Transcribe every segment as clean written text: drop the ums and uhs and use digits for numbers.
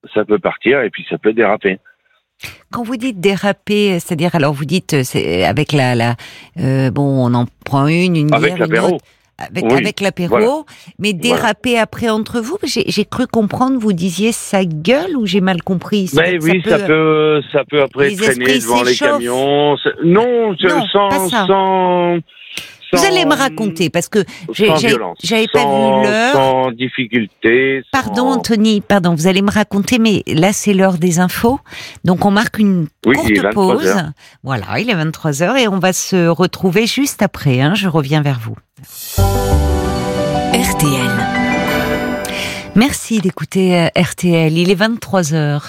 ça peut partir et puis ça peut déraper. Quand vous dites déraper, c'est-à-dire, alors vous dites, c'est avec on en prend une avec bière, l'apéro. une autre, avec l'apéro, voilà. mais déraper après entre vous, j'ai cru comprendre, vous disiez ça gueule ou j'ai mal compris? Ça peut après traîner devant les camions. Non, sans. Vous allez me raconter, parce que j'avais pas vu l'heure. Sans difficulté. Pardon, Anthony, vous allez me raconter, mais là, c'est l'heure des infos. Donc, on marque une courte pause. Voilà, il est 23h et on va se retrouver juste après. Je reviens vers vous. RTL. Merci d'écouter RTL. Il est 23h.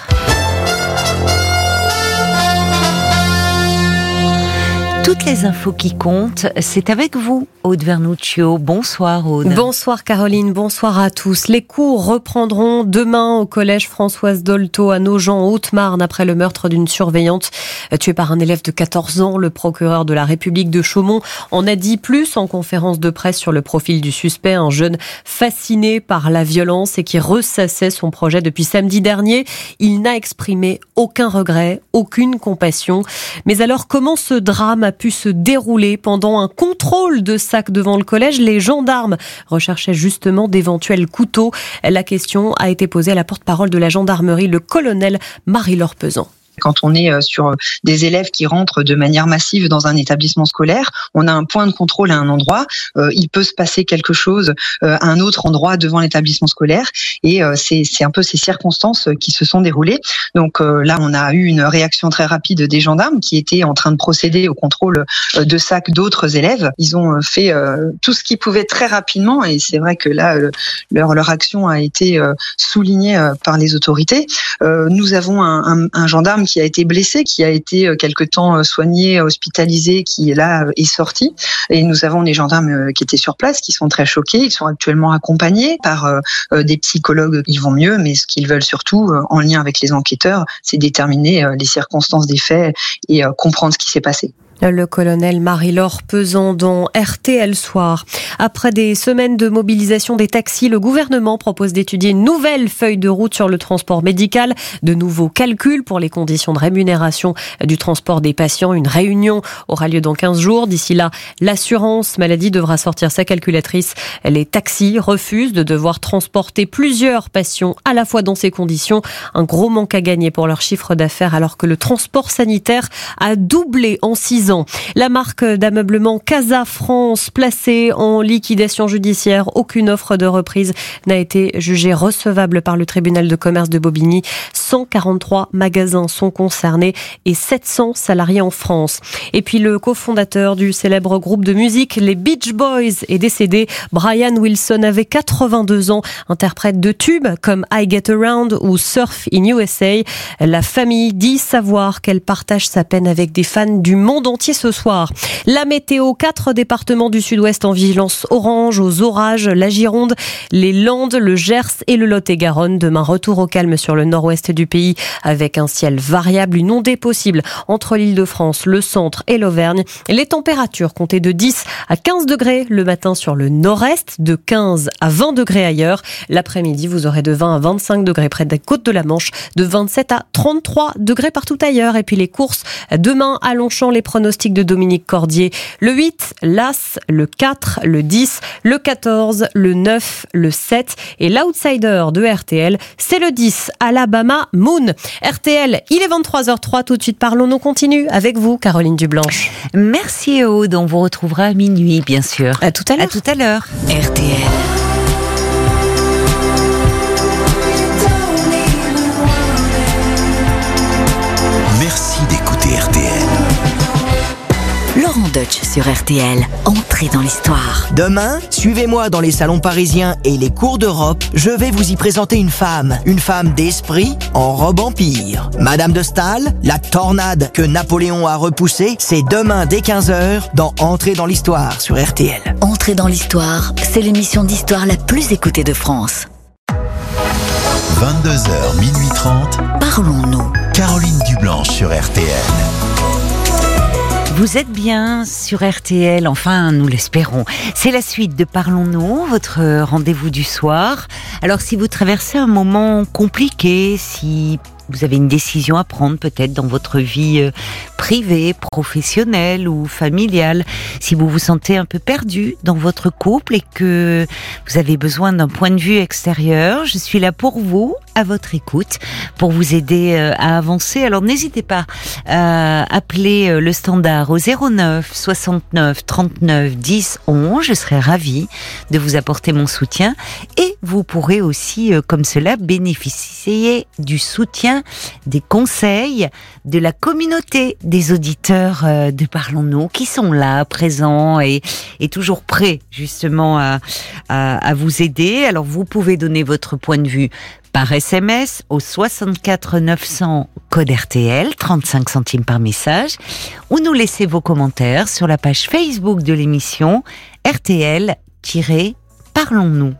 Toutes les infos qui comptent, c'est avec vous, Aude Vernuccio. Bonsoir, Aude. Bonsoir, Caroline. Bonsoir à tous. Les cours reprendront demain au collège Françoise Dolto à Nogent, en Haute-Marne, après le meurtre d'une surveillante tuée par un élève de 14 ans. Le procureur de la République de Chaumont en a dit plus en conférence de presse sur le profil du suspect, un jeune fasciné par la violence et qui ressassait son projet depuis samedi dernier. Il n'a exprimé aucun regret, aucune compassion. Mais alors, comment ce drame a pu se dérouler? Pendant un contrôle de sac devant le collège, les gendarmes recherchaient justement d'éventuels couteaux. La question a été posée à la porte-parole de la gendarmerie, le colonel Marie-Laure Pesan. Quand on est sur des élèves qui rentrent de manière massive dans un établissement scolaire, on a un point de contrôle à un endroit, il peut se passer quelque chose à un autre endroit devant l'établissement scolaire, et c'est un peu ces circonstances qui se sont déroulées. Donc là, on a eu une réaction très rapide des gendarmes qui étaient en train de procéder au contrôle de sacs d'autres élèves. Ils ont fait tout ce qu'ils pouvaient très rapidement, et c'est vrai que là, leur action a été soulignée par les autorités. Nous avons un gendarme qui a été blessé, qui a été quelque temps soigné, hospitalisé, qui là est sorti. Et nous avons des gendarmes qui étaient sur place, qui sont très choqués. Ils sont actuellement accompagnés par des psychologues. Ils vont mieux, mais ce qu'ils veulent surtout, en lien avec les enquêteurs, c'est déterminer les circonstances des faits et comprendre ce qui s'est passé. Le colonel Marie-Laure Pesan dans RTL Soir. Après des semaines de mobilisation des taxis, le gouvernement propose d'étudier une nouvelle feuille de route sur le transport médical, de nouveaux calculs pour les conditions de rémunération du transport des patients. Une réunion aura lieu dans 15 jours. D'ici là, l'assurance maladie devra sortir sa calculatrice. Les taxis refusent de devoir transporter plusieurs patients à la fois dans ces conditions. Un gros manque à gagner pour leur chiffre d'affaires alors que le transport sanitaire a doublé en 6 ans. La marque d'ameublement Casa France placée en liquidation judiciaire. Aucune offre de reprise n'a été jugée recevable par le tribunal de commerce de Bobigny. 143 magasins sont concernés et 700 salariés en France. Et puis le cofondateur du célèbre groupe de musique, les Beach Boys, est décédé. Brian Wilson avait 82 ans, interprète de tubes comme I Get Around ou Surf in USA. La famille dit savoir qu'elle partage sa peine avec des fans du monde entier ce soir. La météo, 4 départements du sud-ouest en vigilance orange aux orages, la Gironde, les Landes, le Gers et le Lot-et-Garonne. Demain, retour au calme sur le nord-ouest du pays avec un ciel variable, une ondée possible entre l'Île-de-France, le centre et l'Auvergne. Les températures comptaient de 10 à 15 degrés le matin sur le nord-est, de 15 à 20 degrés ailleurs. L'après-midi, vous aurez de 20 à 25 degrés près des côtes de la Manche, de 27 à 33 degrés partout ailleurs. Et puis les courses demain à Longchamp, les pronostics de Dominique Cordier. Le 8, l'As, le 4, le 10, le 14, le 9, le 7 et l'outsider de RTL, c'est le 10, Alabama Moon. RTL, il est 23h03, tout de suite parlons, on continue avec vous, Caroline Dublanche. Merci Aude, on vous retrouvera à minuit, bien sûr. À tout à l'heure. À tout à l'heure. RTL. Merci d'écouter RTL. Laurent Deutsch sur RTL, entrée dans l'histoire. Demain, suivez-moi dans les salons parisiens et les cours d'Europe. Je vais vous y présenter une femme d'esprit en robe empire. Madame de Staël, la tornade que Napoléon a repoussée, c'est demain dès 15h dans Entrée dans l'histoire sur RTL. Entrée dans l'histoire, c'est l'émission d'histoire la plus écoutée de France. 22h, minuit 30. Parlons-nous. Caroline Dublanche sur RTL. Vous êtes bien sur RTL, enfin nous l'espérons. C'est la suite de Parlons-nous, votre rendez-vous du soir. Alors si vous traversez un moment compliqué, si vous avez une décision à prendre peut-être dans votre vie privée, professionnelle ou familiale, si vous vous sentez un peu perdu dans votre couple et que vous avez besoin d'un point de vue extérieur, je suis là pour vous, à votre écoute, pour vous aider à avancer. Alors n'hésitez pas à appeler le standard au 09 69 39 10 11. Je serai ravie de vous apporter mon soutien et vous pourrez aussi, comme cela, bénéficier du soutien, des conseils de la communauté des auditeurs de Parlons-nous qui sont là, présents et toujours prêts justement à vous aider. Alors vous pouvez donner votre point de vue par SMS au 64 900 code RTL, 35 centimes par message, ou nous laissez vos commentaires sur la page Facebook de l'émission RTL-Parlons-nous.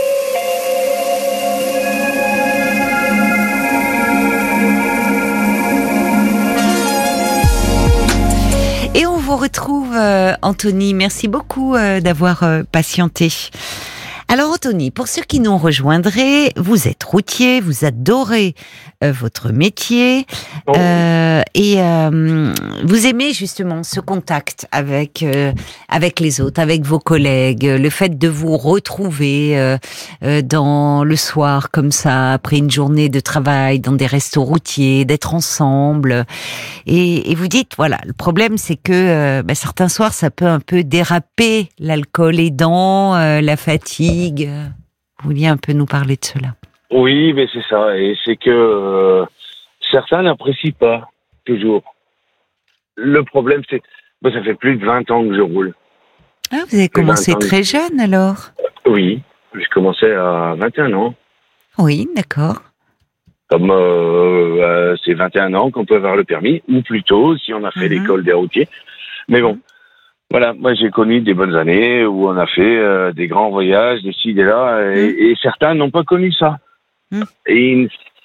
Et on vous retrouve, Anthony. Merci beaucoup d'avoir patienté. Alors Anthony, pour ceux qui nous rejoindraient, vous êtes routier, vous adorez votre métier et vous aimez justement ce contact avec les autres, avec vos collègues, le fait de vous retrouver dans le soir comme ça, après une journée de travail dans des restos routiers, d'être ensemble. Et vous dites, voilà, le problème c'est que certains soirs ça peut un peu déraper, l'alcool aidant, la fatigue. Vous vouliez un peu nous parler de cela? Oui, mais c'est ça. Et c'est que certains n'apprécient pas toujours. Le problème, c'est que ça fait plus de 20 ans que je roule. Ah, vous avez commencé très jeune alors? Oui, j'ai commencé à 21 ans. Oui, d'accord. Comme c'est 21 ans qu'on peut avoir le permis, ou plutôt si on a fait l'école des routiers. Mais bon. Voilà, moi j'ai connu des bonnes années où on a fait des grands voyages, des ci, des là, et certains n'ont pas connu ça. Et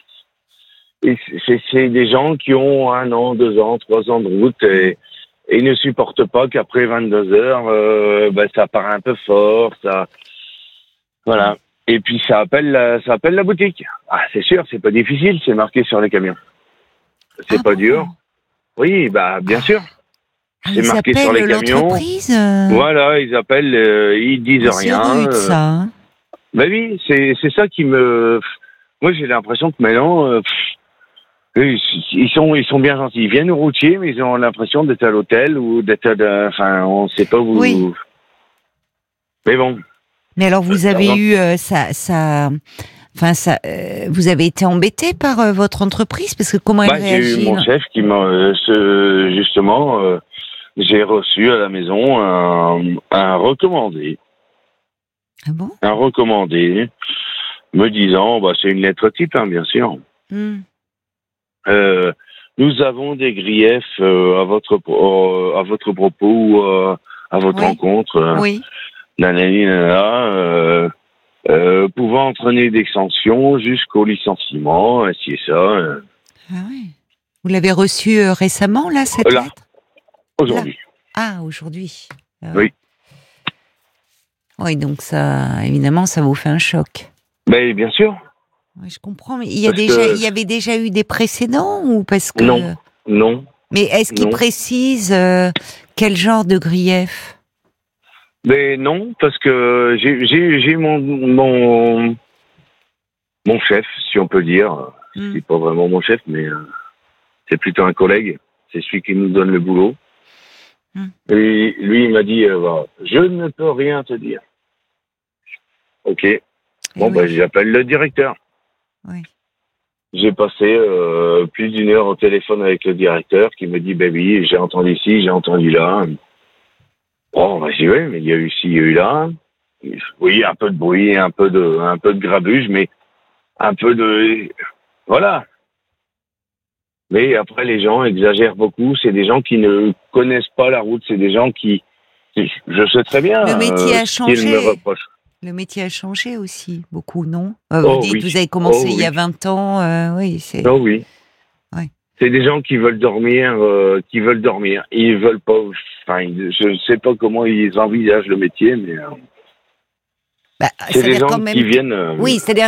c'est des gens qui ont 1 an, 2 ans, 3 ans de route et ils ne supportent pas qu'après 22 heures, ça part un peu fort, ça, voilà. Et puis ça appelle la boutique. Ah, c'est sûr, c'est pas difficile, c'est marqué sur les camions. C'est pas dur. Oui, bien sûr. C'est marqué sur les camions. Voilà, ils appellent, ils disent rien. C'est rude, ça. Hein. Oui, c'est ça qui me. Moi, j'ai l'impression que maintenant, ils sont bien gentils. Ils viennent au routier, mais ils ont l'impression d'être à l'hôtel ou d'être on ne sait pas où. Oui. Mais bon. Mais alors, vous avez eu vous avez été embêté par votre entreprise parce que comment elle réagit? J'ai eu mon chef qui m'a justement. J'ai reçu à la maison un recommandé. Ah bon? Un recommandé me disant, c'est une lettre type, bien sûr. Nous avons des griefs à votre propos ou à votre rencontre. Oui. Pouvant entraîner des sanctions jusqu'au licenciement, ainsi et ça. Ah oui. Vous l'avez reçu récemment, là, cette lettre? Aujourd'hui. Ah, aujourd'hui. Oui. Oui, donc ça, évidemment, ça vous fait un choc. Mais bien sûr. Oui, je comprends. Mais il y avait déjà eu des précédents ou parce que Non. Mais est-ce qu'il précise quel genre de grief? Mais non, parce que j'ai mon chef, si on peut dire. C'est pas vraiment mon chef, mais c'est plutôt un collègue. C'est celui qui nous donne le boulot. Et lui, il m'a dit, je ne peux rien te dire. Ok. Bon, j'appelle le directeur. Oui. J'ai passé plus d'1 heure au téléphone avec le directeur qui me dit, oui, j'ai entendu ci, j'ai entendu là. Bon, j'ai dit, oui, mais il y a eu ci, il y a eu là. Oui, un peu de bruit, un peu de grabuge, mais un peu de... Voilà. Mais après, les gens exagèrent beaucoup. C'est des gens qui ne connaissent pas la route. C'est des gens qui... Je sais très bien le métier a changé. Qu'ils me reprochent. Le métier a changé aussi, beaucoup, non? Vous dites, vous avez commencé il y a 20 ans. Oui, c'est... Oh oui. Ouais. C'est des gens qui veulent dormir, Ils veulent pas. Enfin, je sais pas comment ils envisagent le métier, mais c'est des gens qui viennent. Oui, c'est-à-dire,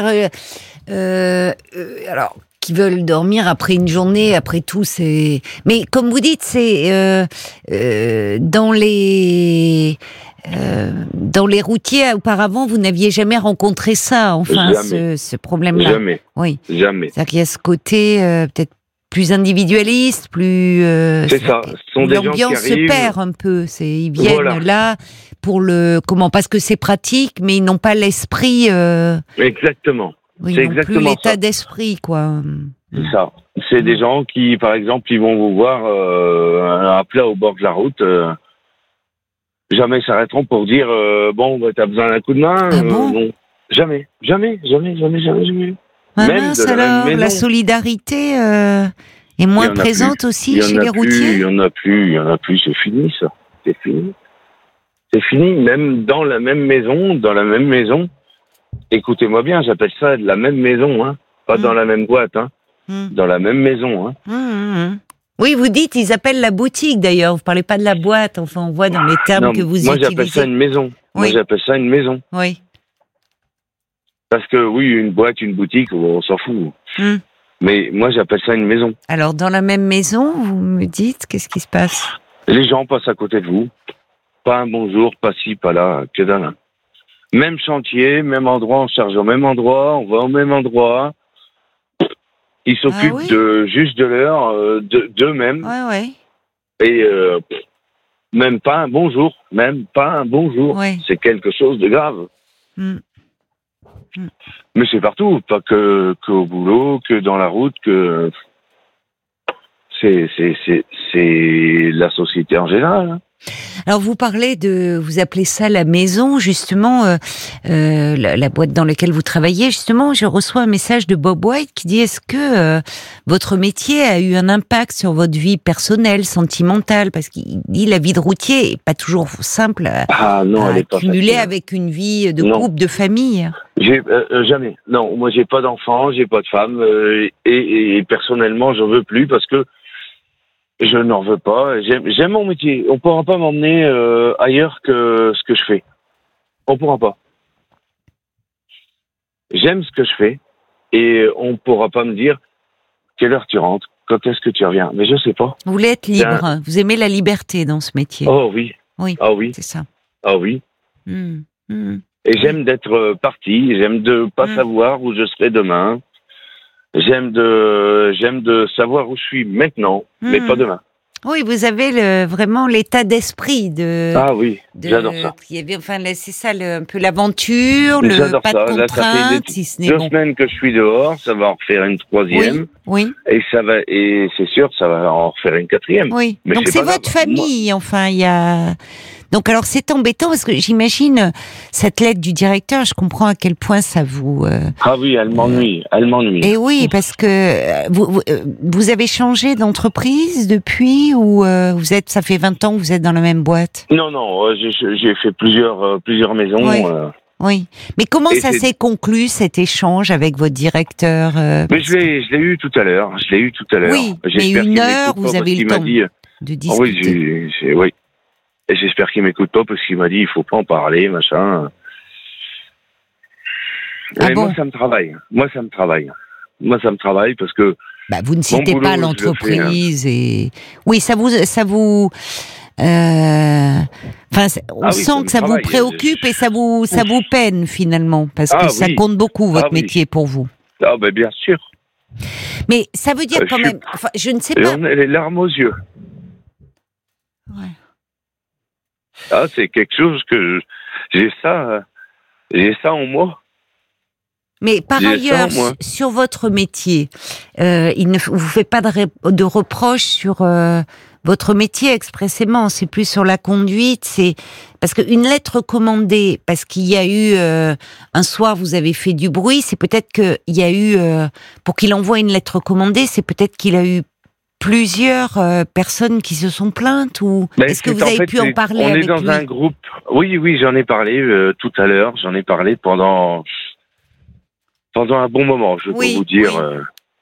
alors, qui veulent dormir après une journée, après tout, c'est. Mais comme vous dites, c'est dans les routiers auparavant, vous n'aviez jamais rencontré ça, enfin, ce problème-là. Jamais. Oui. Jamais. C'est-à-dire qu'il y a ce côté peut-être plus individualiste, plus. C'est ça. Ce sont des gens qui l'ambiance se arrivent. perd un peu. Ils viennent là pour parce que c'est pratique, mais ils n'ont pas l'esprit. Exactement. Oui, c'est ils n'ont plus exactement l'état ça. d'esprit, quoi. C'est ça. C'est des gens qui, par exemple, ils vont vous voir à plat au bord de la route. Jamais s'arrêteront pour dire bon, t'as besoin d'un coup de main. Ah bon non. Jamais. Ah Même mince, de la même alors, maison. la solidarité est moins présente aussi chez les routiers. Il y en a plus, c'est fini ça. C'est fini, même dans la même maison. Écoutez-moi bien, j'appelle ça de la même maison, hein. Pas dans la même boîte, hein. Dans la même maison, hein. Oui, vous dites, ils appellent la boutique d'ailleurs, vous parlez pas de la boîte, enfin on voit dans les termes Non, que vous moi utilisez. j'appelle ça une maison. Oui. Moi j'appelle ça une maison. Oui. Parce que oui, une boîte, une boutique, on s'en fout. Mais moi j'appelle ça une maison. Alors dans la même maison, vous me dites, qu'est-ce qui se passe? Les gens passent à côté de vous. Pas un bonjour, pas ci, pas là, que dalle. Même chantier, même endroit, on charge au même endroit, on va au même endroit. Ils s'occupent juste de l'heure, d'eux-mêmes. Ouais. Et même pas un bonjour. Ouais. C'est quelque chose de grave. Mais c'est partout, pas que au boulot, que dans la route, que c'est la société en général. Hein. Alors vous appelez ça la maison, justement, la boîte dans laquelle vous travaillez. Justement, je reçois un message de Bob White qui dit: est-ce que votre métier a eu un impact sur votre vie personnelle, sentimentale? Parce qu'il dit la vie de routier est pas toujours simple à cumuler avec une vie de couple, de famille. J'ai jamais. Non, moi j'ai pas d'enfant, j'ai pas de femme, et personnellement j'en veux plus parce que je n'en veux pas. J'aime mon métier. On pourra pas m'emmener ailleurs que ce que je fais. On pourra pas. J'aime ce que je fais et on pourra pas me dire quelle heure tu rentres, quand est-ce que tu reviens. Mais je sais pas. Vous voulez être libre. Vous aimez la liberté dans ce métier. Oh oui. Oui. Ah oui. C'est ça. Ah oui. Et j'aime d'être parti. J'aime de pas savoir où je serai demain. J'aime de savoir où je suis maintenant, mais pas demain. Oui, vous avez vraiment l'état d'esprit de. Ah oui, j'adore ça. Enfin, c'est ça, un peu l'aventure, pas de contraintes, si ce n'est 2 semaines que je suis dehors, ça va en refaire une 3e. Oui. Et c'est sûr, ça va en refaire une 4e. Oui. Mais donc c'est votre famille, enfin, il y a. Donc alors c'est embêtant parce que j'imagine cette lettre du directeur, je comprends à quel point ça vous. Ah oui, elle m'ennuie. Et oui, parce que vous avez changé d'entreprise depuis ou ça fait 20 ans que vous êtes dans la même boîte? Non, j'ai fait plusieurs maisons. Oui. Oui. Mais comment ça s'est conclu cet échange avec votre directeur? Mais je l'ai eu tout à l'heure. Oui. Mais une heure, vous avez eu le temps de discuter. Oui. Et j'espère qu'il m'écoute pas parce qu'il m'a dit il faut pas en parler, machin. Mais moi ça me travaille. Moi ça me travaille parce que. Bah vous ne citez pas l'entreprise et oui ça vous. Enfin, on sent que ça vous préoccupe et ça vous peine finalement parce que ça compte beaucoup votre métier pour vous. Ah ben bien sûr. Mais ça veut dire quand même. Enfin, je ne sais pas. On a les larmes aux yeux. Ouais. Ah, c'est quelque chose que j'ai ça en moi. Mais par ailleurs, sur votre métier, il ne vous fait pas de reproches sur votre métier expressément. C'est plus sur la conduite. C'est parce qu'une lettre commandée, parce qu'il y a eu un soir vous avez fait du bruit. C'est peut-être qu'il y a eu pour qu'il envoie une lettre commandée. C'est peut-être qu'il a eu plusieurs personnes qui se sont plaintes ou est-ce que vous avez pu en parler avec lui? On est dans un groupe. Oui, j'en ai parlé tout à l'heure. J'en ai parlé pendant un bon moment. Je peux vous dire.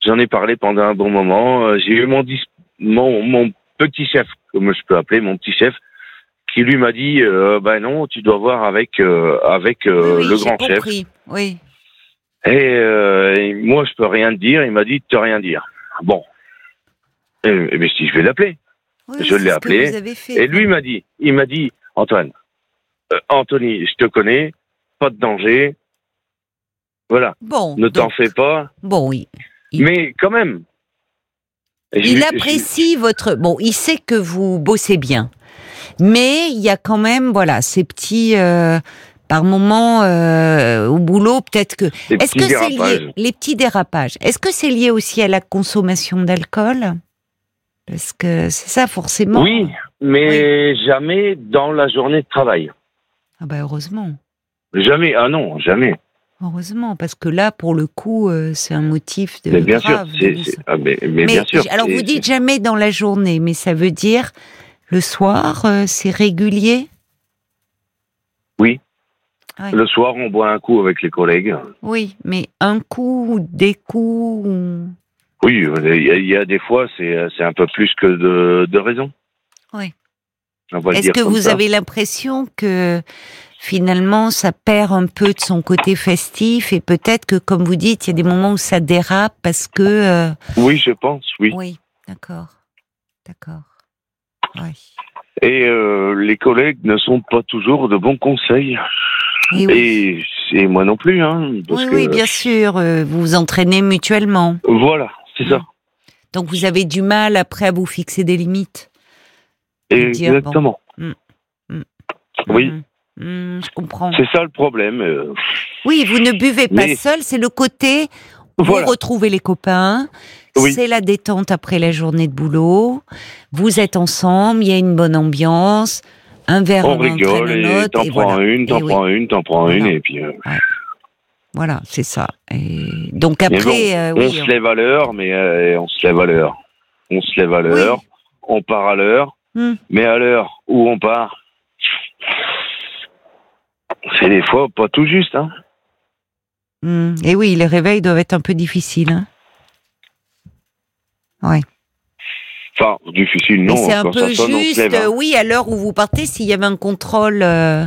J'en ai parlé pendant un bon moment. J'ai eu mon petit chef, comme je peux appeler, mon petit chef, qui lui m'a dit, non, tu dois voir avec Oui, le grand j'ai chef. compris. Oui. Et moi, je peux rien te dire. Il m'a dit, tu peux rien dire. Bon. Mais si je vais l'appeler. Oui, Je l'ai c'est ce que appelé. vous avez fait, Et lui quoi. il m'a dit, Antoine, Anthony, je te connais, pas de danger. Voilà. Bon. Ne t'en donc, fais pas. Bon, oui. Mais quand même. Il apprécie votre. Bon, il sait que vous bossez bien, mais il y a quand même, voilà, ces petits. Par moment, au boulot, peut-être que. Des Est-ce que petits c'est dérapages. lié les petits dérapages? Est-ce que c'est lié aussi à la consommation d'alcool? Parce que c'est ça, forcément. Oui, mais jamais dans la journée de travail. Ah bah heureusement. Jamais. Ah non, jamais. Heureusement, parce que là, pour le coup, c'est un motif de Mais bien grave. sûr. Mais bien sûr. Alors, vous dites jamais dans la journée, mais ça veut dire le soir, c'est régulier? Oui. Ouais. Le soir, on boit un coup avec les collègues. Oui, mais un coup ou des coups Oui, il y a des fois, c'est un peu plus que de raison. Oui. On va le Est-ce dire que comme vous ça. avez l'impression que finalement ça perd un peu de son côté festif et peut-être que, comme vous dites, il y a des moments où ça dérape parce que... Oui, je pense, oui. Oui, d'accord. Oui. Et les collègues ne sont pas toujours de bons conseils. Et oui. Et moi non plus, hein. Parce Oui, bien sûr, vous vous entraînez mutuellement. Voilà, c'est ça. Donc vous avez du mal après à vous fixer des limites. De dire, Exactement. Oui. Je comprends. C'est ça le problème. Oui, vous ne buvez pas Mais- seul, c'est le côté, Voilà. vous retrouvez les copains, Oui. c'est la détente après la journée de boulot, vous êtes ensemble, il y a une bonne ambiance, un verre On en rigole entraîne un et autre, t'en et prends voilà. une, t'en Et oui. prends une, t'en prends Voilà. une, et puis... Voilà, c'est ça. Et donc mais après, bon, on se lève à l'heure, mais on se lève à l'heure. On se lève à l'heure, on part à l'heure, mais à l'heure où on part, c'est des fois pas tout juste, hein. Et oui, les réveils doivent être un peu difficiles. Hein. Ouais. Enfin, difficile, non. Mais c'est un quand peu ça sonne, on se juste, lève, hein. oui, à l'heure où vous partez, s'il y avait un contrôle,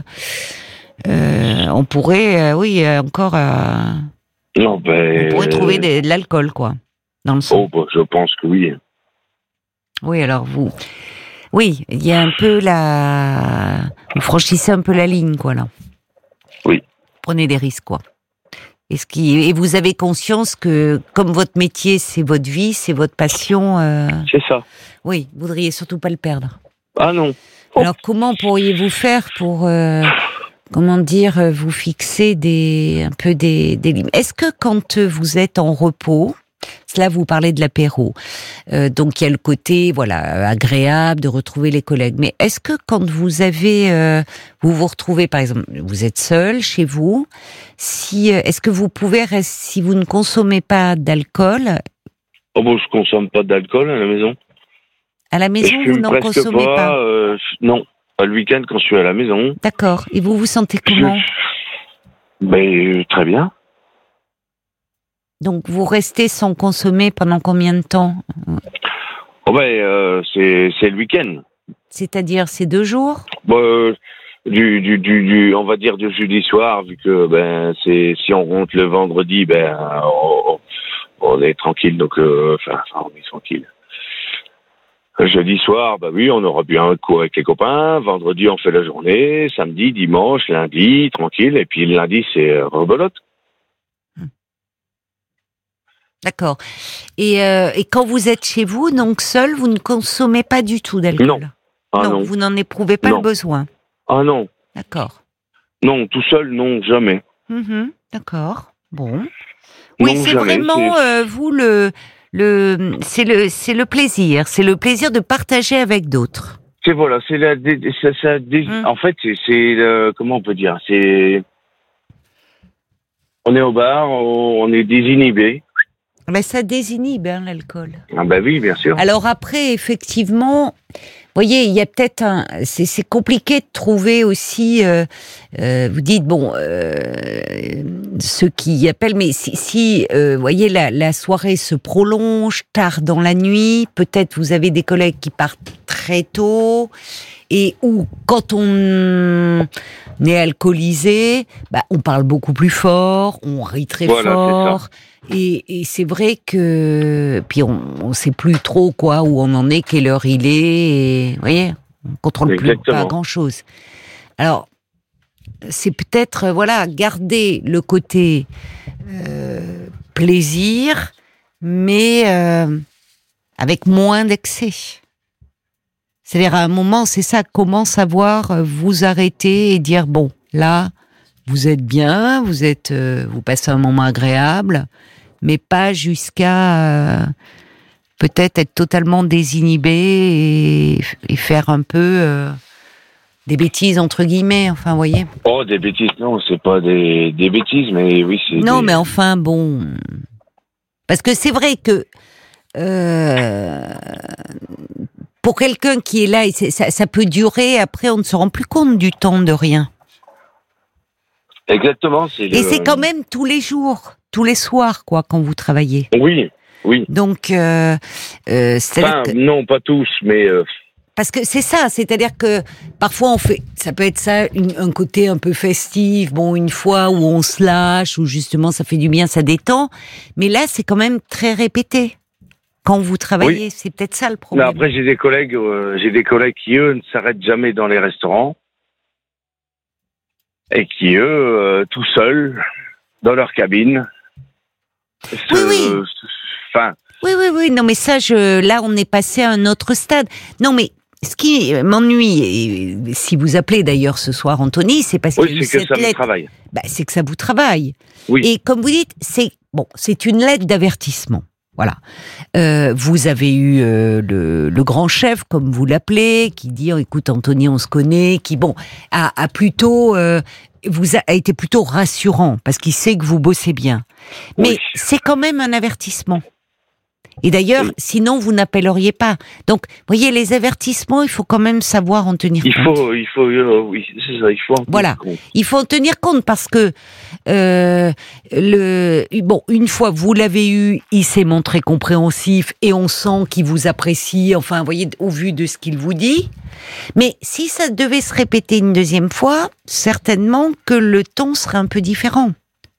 on pourrait, encore, Non, on pourrait trouver de l'alcool, quoi, dans le sang. Oh, bah, je pense que oui. Oui, alors oui, il y a un peu vous franchissez un peu la ligne, quoi, là. Oui. Prenez des risques, quoi. Et vous avez conscience que, comme votre métier, c'est votre vie, c'est votre passion, C'est ça. oui, vous voudriez surtout pas le perdre. Ah non. Alors, comment pourriez-vous faire pour, vous fixer un peu des limites? Est-ce que quand vous êtes en repos, là vous parlez de l'apéro, donc il y a le côté agréable de retrouver les collègues, mais est-ce que quand vous avez, vous vous retrouvez par exemple, vous êtes seul chez vous, est-ce que vous pouvez si vous ne consommez pas d'alcool, Oh, bon, je consomme pas d'alcool à la maison. à la maison Je vous fume n'en presque consommez pas? Non, pas le week-end quand je suis à la maison. D'accord. Et vous vous sentez comment? Très bien. Donc vous restez sans consommer pendant combien de temps? Oh, c'est le week-end. C'est-à-dire ces 2 jours? On va dire du jeudi soir, vu que si on rentre le vendredi, on est tranquille, donc on est tranquille. Jeudi soir, oui, on aura bu un coup avec les copains. Vendredi, on fait la journée. Samedi, dimanche, lundi, tranquille. Et puis le lundi, c'est rebelote. D'accord. Et quand vous êtes chez vous, donc seul, vous ne consommez pas du tout d'alcool? Non. Ah non. Vous n'en éprouvez pas le besoin? Ah non. D'accord. Non, tout seul, non, jamais. D'accord. Bon. Non, Oui, c'est jamais, vraiment vous c'est le plaisir, c'est le plaisir de partager avec d'autres. C'est voilà, c'est en fait c'est comment on peut dire, on est au bar, on est désinhibé. Mais ça désinhibe l'alcool. Ah oui, bien sûr. Alors après, effectivement, voyez, il y a peut-être c'est compliqué de trouver aussi. Vous dites bon, ceux qui appellent, mais si voyez la soirée se prolonge tard dans la nuit, peut-être vous avez des collègues qui partent très tôt et où quand on est alcoolisé, on parle beaucoup plus fort, on rit très fort. Et c'est vrai que puis on sait plus trop quoi où on en est, quelle heure il est, et vous voyez, on contrôle plus pas grand chose. Alors c'est peut-être garder le côté plaisir, mais avec moins d'excès. C'est-à-dire à un moment, c'est ça, comment savoir vous arrêter et dire bon, là, vous êtes bien, vous passez un moment agréable, mais pas jusqu'à peut-être être totalement désinhibé et faire un peu des bêtises entre guillemets, enfin, vous voyez. Oh, des bêtises, non, c'est pas des bêtises, mais oui, c'est. Non, mais enfin, bon, parce que c'est vrai que pour quelqu'un qui est là, ça peut durer. Après, on ne se rend plus compte du temps de rien. Exactement. C'est quand même tous les jours, tous les soirs, quoi, quand vous travaillez. Oui. Donc, c'est-à-dire que... non, pas tous, mais. Parce que c'est ça, c'est-à-dire que parfois ça peut être ça, un côté un peu festif, bon, une fois où on se lâche, où justement ça fait du bien, ça détend. Mais là, c'est quand même très répété. Quand vous travaillez, c'est peut-être ça le problème. Mais après, j'ai des collègues qui, eux, ne s'arrêtent jamais dans les restaurants. Et qui, eux, tout seuls, dans leur cabine. Oui. Non, mais ça, là, on est passé à un autre stade. Non, mais ce qui m'ennuie, et si vous appelez d'ailleurs ce soir Anthony, c'est parce qu'il y a eu cette lettre. Travaille. C'est que ça vous travaille. Oui. Et comme vous dites, c'est une lettre d'avertissement. Voilà. Vous avez eu le grand chef, comme vous l'appelez, qui dit écoute Anthony, on se connaît, qui a plutôt a été plutôt rassurant parce qu'il sait que vous bossez bien. Mais c'est quand même un avertissement. Et d'ailleurs, sinon vous n'appelleriez pas. Donc, vous voyez, les avertissements, il faut quand même savoir en tenir compte. Oui, c'est ça, il faut en tenir compte. Il faut en tenir compte parce que une fois vous l'avez eu, il s'est montré compréhensif et on sent qu'il vous apprécie. Enfin, vous voyez, au vu de ce qu'il vous dit. Mais si ça devait se répéter une deuxième fois, certainement que le ton serait un peu différent.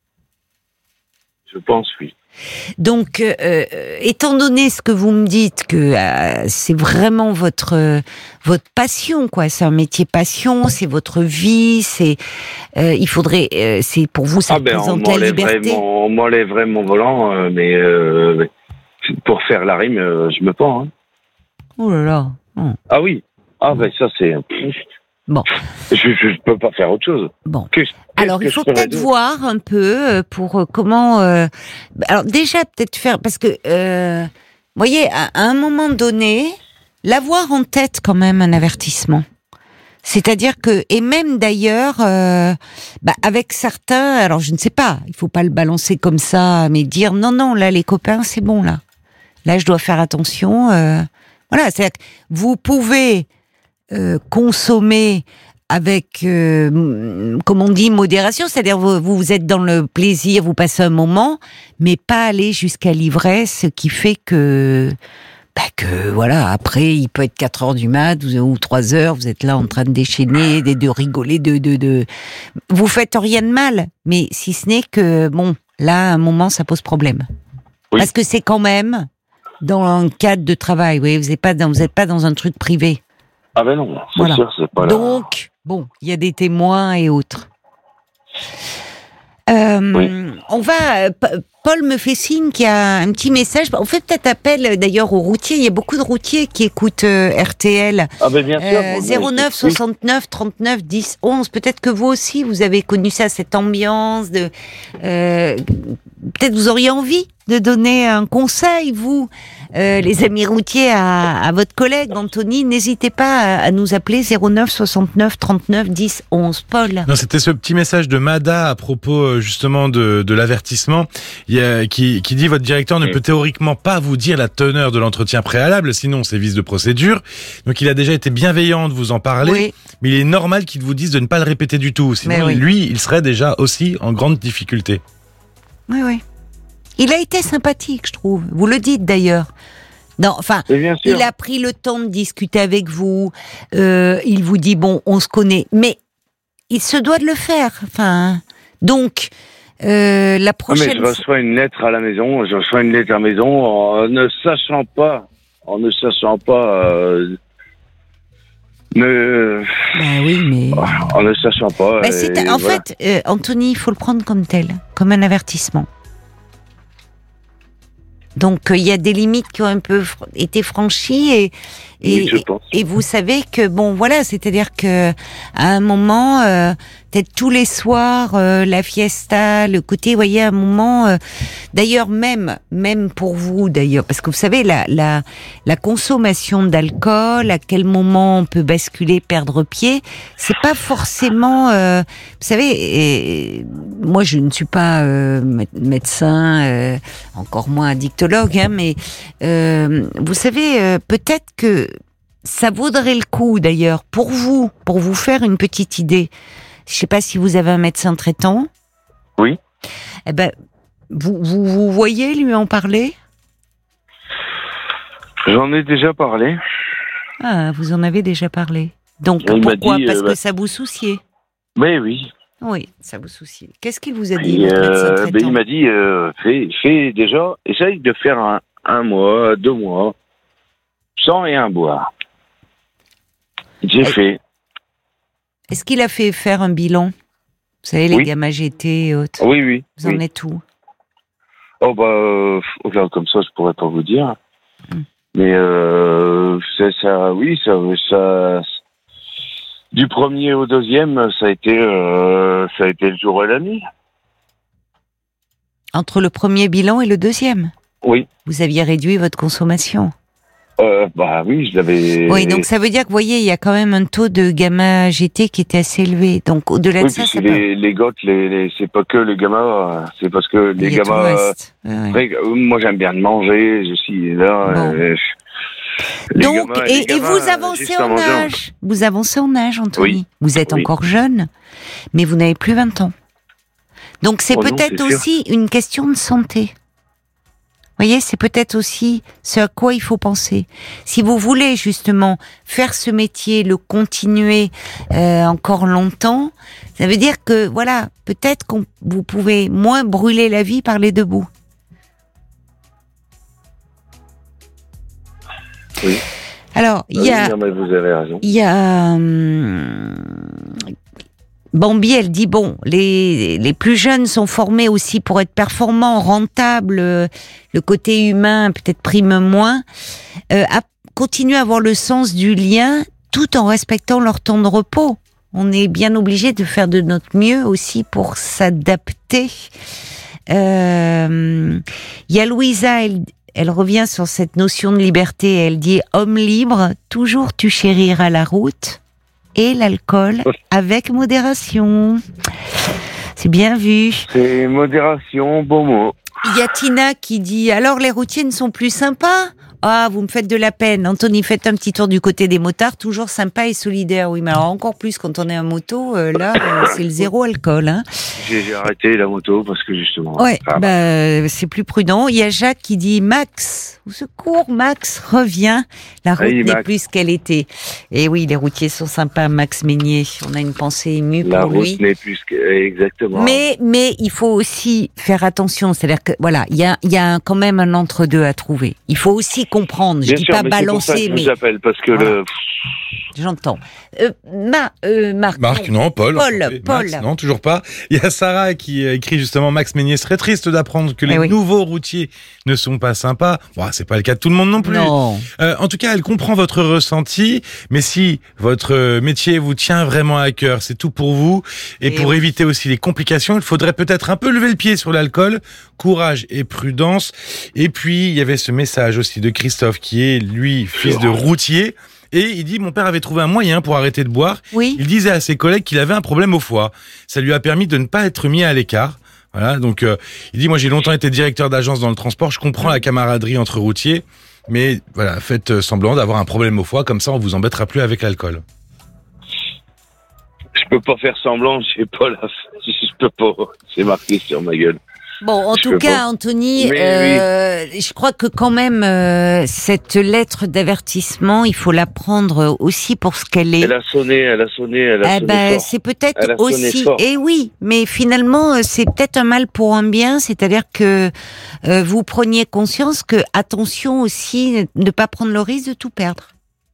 Je pense, oui. Donc, étant donné ce que vous me dites, que c'est vraiment votre passion, quoi, c'est un métier passion, c'est votre vie, il faudrait, c'est pour vous, ça représente la liberté. On m'enlèverait mon volant, mais pour faire la rime, je me pends. Hein. Oh là là. Oh. Ah oui. Ah ben ça c'est. Bon. Je peux pas faire autre chose. Bon. Alors, il faut peut-être voir un peu pour comment... alors, déjà, peut-être faire... Parce que, vous voyez, à un moment donné, l'avoir en tête quand même un avertissement. C'est-à-dire que... Et même d'ailleurs, avec certains... Alors, je ne sais pas, il faut pas le balancer comme ça, mais dire, non, là, les copains, c'est bon, là. Là, je dois faire attention. Voilà, c'est-à-dire que vous pouvez... consommer avec, comme on dit, modération, c'est-à-dire vous êtes dans le plaisir, vous passez un moment, mais pas aller jusqu'à l'ivresse, qui fait que voilà, après il peut être 4 heures du mat ou 3 heures, vous êtes là en train de déchaîner, de rigoler, vous faites rien de mal, mais si ce n'est que là à un moment ça pose problème, parce que c'est quand même dans un cadre de travail, vous n'êtes pas dans un truc privé. Ah ben non, c'est sûr, c'est pas là. Donc, il y a des témoins et autres. On va... Paul me fait signe qu'il y a un petit message. On fait peut-être appel d'ailleurs aux routiers. Il y a beaucoup de routiers qui écoutent RTL. Ah ben bien sûr. 09 69 39 10 11. Peut-être que vous aussi, vous avez connu ça, cette ambiance de... peut-être vous auriez envie de donner un conseil, vous, les amis routiers, à votre collègue Anthony. N'hésitez pas à nous appeler 09 69 39 10 11. Paul. Non, c'était ce petit message de Mada à propos justement de l'avertissement qui dit votre directeur ne peut théoriquement pas vous dire la teneur de l'entretien préalable, sinon c'est vice de procédure. Donc il a déjà été bienveillant de vous en parler, Oui. mais il est normal qu'il vous dise de ne pas le répéter du tout, sinon lui, il serait déjà aussi en grande difficulté. Oui, oui. Il a été sympathique, je trouve. Vous le dites d'ailleurs. Non, enfin, il a pris le temps de discuter avec vous. Il vous dit bon, on se connaît, mais il se doit de le faire. Enfin, donc la prochaine. Mais je reçois une lettre à la maison. En ne sachant pas. Ben oui, mais. En ne sachant pas. Ben en fait, Anthony, il faut le prendre comme tel, comme un avertissement. Donc il y a des limites qui ont un peu été franchies et vous savez que bon voilà, c'est-à-dire que à un moment peut-être tous les soirs la fiesta, le côté, vous voyez, à un moment d'ailleurs même pour vous d'ailleurs, parce que vous savez la consommation d'alcool, à quel moment on peut basculer, perdre pied, c'est pas forcément vous savez, moi je ne suis pas médecin, encore moins addictologue, hein, mais vous savez peut-être que ça vaudrait le coup d'ailleurs pour vous faire une petite idée. Je sais pas si vous avez un médecin traitant. Oui. Eh ben, vous voyez lui en parler ? J'en ai déjà parlé. Ah, vous en avez déjà parlé. Donc pourquoi ? Parce que ça vous souciait. Oui. Oui, ça vous souciait. qu'est-ce qu'il vous a dit, votre médecin traitant ? Il m'a dit, fais déjà, essaye de faire un mois, 2 mois, sans rien boire. J'ai fait. Est-ce qu'il a fait faire un bilan ? Vous savez, les gamma GT et autres. Oui. Vous en êtes où ? Oh comme ça, je pourrais pas vous dire. Mais ça. Du premier au deuxième, ça a été le jour et la nuit. Entre le premier bilan et le deuxième ? Oui. Vous aviez réduit votre consommation ? Oui, je l'avais. Oui, donc ça veut dire que, vous voyez, il y a quand même un taux de gamma GT qui était assez élevé. Donc au-delà de ça, c'est les GOT, c'est pas que les gamma, c'est parce que les gamma. Après, moi, j'aime bien de manger. Je suis là. Bon. Donc, et vous avancez en âge. Vous avancez en âge, Anthony. Oui. Vous êtes encore jeune, mais vous n'avez plus 20 ans. Donc c'est peut-être aussi une question de santé. Vous voyez, c'est peut-être aussi ce à quoi il faut penser. Si vous voulez justement faire ce métier, le continuer encore longtemps, ça veut dire que voilà, peut-être vous pouvez moins brûler la vie par les deux bouts. Oui. Alors, il y a... Non, mais vous avez raison. Il y a... Bambi, elle dit, bon, les plus jeunes sont formés aussi pour être performants, rentables, le côté humain peut-être prime moins, à continuer à avoir le sens du lien tout en respectant leur temps de repos. On est bien obligé de faire de notre mieux aussi pour s'adapter. Il y a Louisa, elle revient sur cette notion de liberté, elle dit « Homme libre, toujours tu chériras la route et l'alcool avec modération ». C'est bien vu. C'est modération, beau mot. Il y a Tina qui dit « Alors les routiers ne sont plus sympas ?» Ah, vous me faites de la peine. Anthony, faites un petit tour du côté des motards, toujours sympa et solidaire. Oui, mais alors encore plus quand on est en moto, là, c'est le zéro alcool. Hein. J'ai arrêté la moto parce que justement... Ouais, c'est plus prudent. Il y a Jacques qui dit « Max, au secours, Max, reviens. La route n'est plus ce qu'elle était. » Et oui, les routiers sont sympas, Max Meignier. On a une pensée émue pour lui. La route n'est plus ce qu'elle... Exactement. Mais il faut aussi faire attention. C'est-à-dire que, voilà, il y a quand même un entre-deux à trouver. Il faut aussi comprendre. Je dis pas balancer, mais... Je vous appelle parce que j'entends. Marc, non, Paul. Paul. Max, non, toujours pas. Il y a Sarah qui écrit justement, Max Meignier serait triste d'apprendre que les nouveaux routiers ne sont pas sympas. Bon, c'est pas le cas de tout le monde non plus. Non. En tout cas, elle comprend votre ressenti, mais si votre métier vous tient vraiment à cœur, c'est tout pour vous. Et pour éviter aussi les complications, il faudrait peut-être un peu lever le pied sur l'alcool, courage et prudence. Et puis, il y avait ce message aussi de Christophe qui est, lui, fils de routier. Et il dit, mon père avait trouvé un moyen pour arrêter de boire. Oui. Il disait à ses collègues qu'il avait un problème au foie. Ça lui a permis de ne pas être mis à l'écart. Voilà, donc il dit, moi j'ai longtemps été directeur d'agence dans le transport, je comprends la camaraderie entre routiers, mais voilà, faites semblant d'avoir un problème au foie, comme ça on vous embêtera plus avec l'alcool. Je peux pas faire semblant, j'ai pas la... Je peux pas, c'est marqué sur ma gueule. Bon, en tout cas, Anthony, je crois que quand même, cette lettre d'avertissement, il faut la prendre aussi pour ce qu'elle est. Elle a sonné fort. C'est peut-être aussi, et oui, mais finalement, c'est peut-être un mal pour un bien, c'est-à-dire que vous preniez conscience que, attention aussi, ne pas prendre le risque de tout perdre.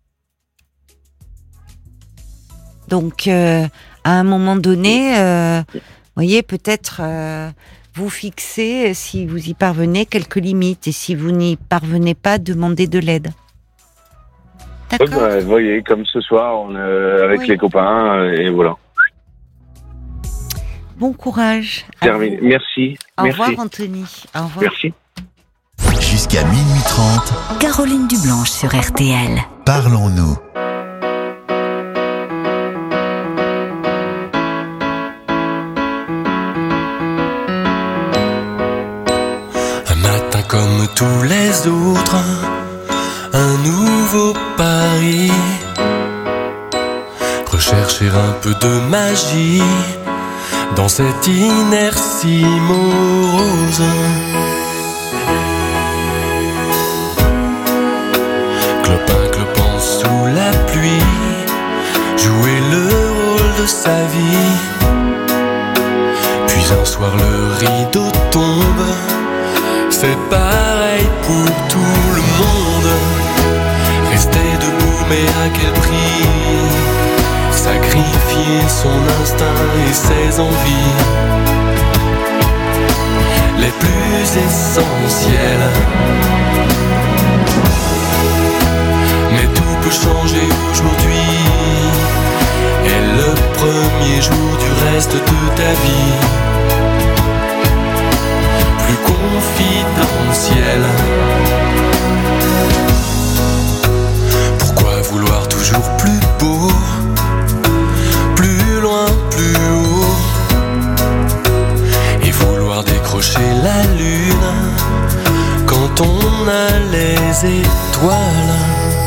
Donc, à un moment donné, voyez, peut-être... vous fixez, si vous y parvenez, quelques limites. Et si vous n'y parvenez pas, demandez de l'aide. D'accord. Vous voyez, comme ce soir, on est avec les copains, et voilà. Bon courage. Terminé. Merci. Au revoir, Anthony. Au revoir. Merci. Jusqu'à minuit 30. Caroline Dublanche sur RTL. Parlons-nous. Comme tous les autres, un nouveau pari. Rechercher un peu de magie dans cette inertie morose. Clopin sous la pluie, jouer le rôle de sa vie. Puis un soir le rideau tombe. C'est pareil pour tout le monde. Rester debout, mais à quel prix? Sacrifier son instinct et ses envies les plus essentielles. Mais tout peut changer aujourd'hui. Et le premier jour du reste de ta vie plus confidentiel. Pourquoi vouloir toujours plus beau, plus loin, plus haut, et vouloir décrocher la lune quand on a les étoiles?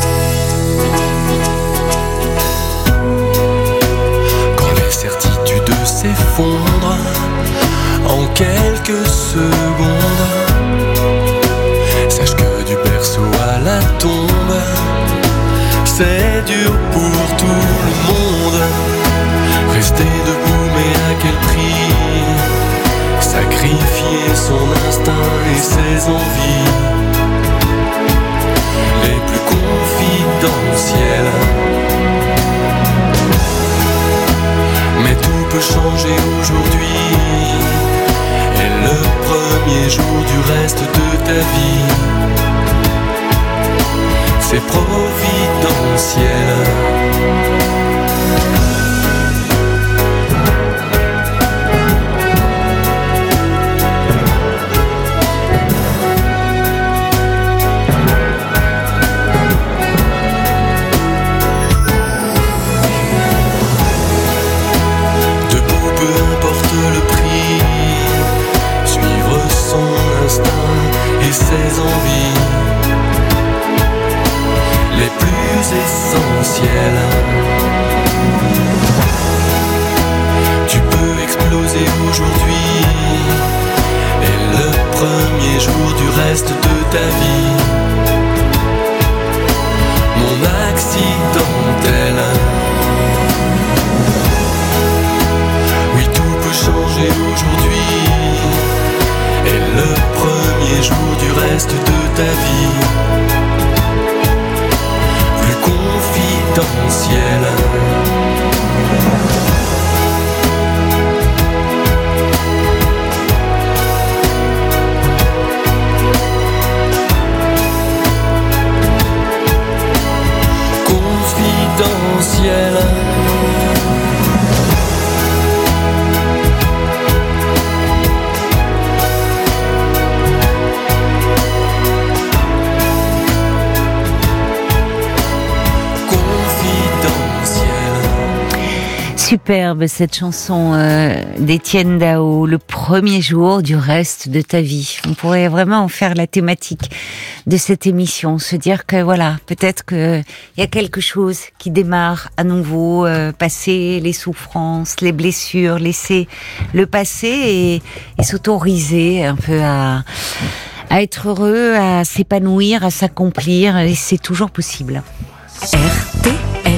Quand les certitudes s'effondrent en quelques secondes, sache que du berceau à la tombe, c'est dur pour tout le monde. Rester debout, mais à quel prix? Sacrifier son instinct et ses envies les plus confidentielles. Mais tout peut changer aujourd'hui. Et le premier jour du reste de ta vie, c'est providentiel. Debout, peu importe le prix, suivre son instinct et ses envies les plus essentielles. Tu peux exploser aujourd'hui, et le premier jour du reste de ta vie, mon accidentel. Oui, tout peut changer aujourd'hui, et le premier jour du reste de ta vie plus confidentiel. confidentiel. Confidentiel. Superbe cette chanson d'Étienne Dao, le premier jour du reste de ta vie. On pourrait vraiment en faire la thématique de cette émission, se dire que voilà, peut-être que il y a quelque chose qui démarre à nouveau, passer les souffrances, les blessures, laisser le passé et s'autoriser un peu à être heureux, à s'épanouir, à s'accomplir, et c'est toujours possible. RTL.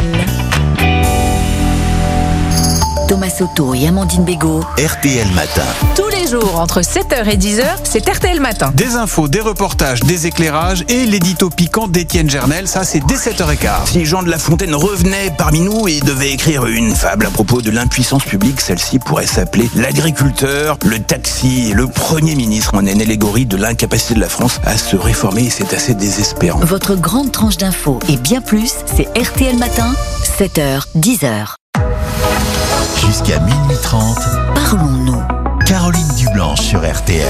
Thomas Soto et Amandine Bégaud. RTL Matin. Tous les jours, entre 7h et 10h, c'est RTL Matin. Des infos, des reportages, des éclairages et l'édito piquant d'Étienne Gernel, ça c'est dès 7h15. Si Jean de La Fontaine revenait parmi nous et devait écrire une fable à propos de l'impuissance publique, celle-ci pourrait s'appeler L'agriculteur, le taxi et le Premier ministre. On est une allégorie de l'incapacité de la France à se réformer et c'est assez désespérant. Votre grande tranche d'infos et bien plus, c'est RTL Matin, 7h, 10h. Jusqu'à minuit 30. Parlons-nous. Caroline Dublanche sur RTL.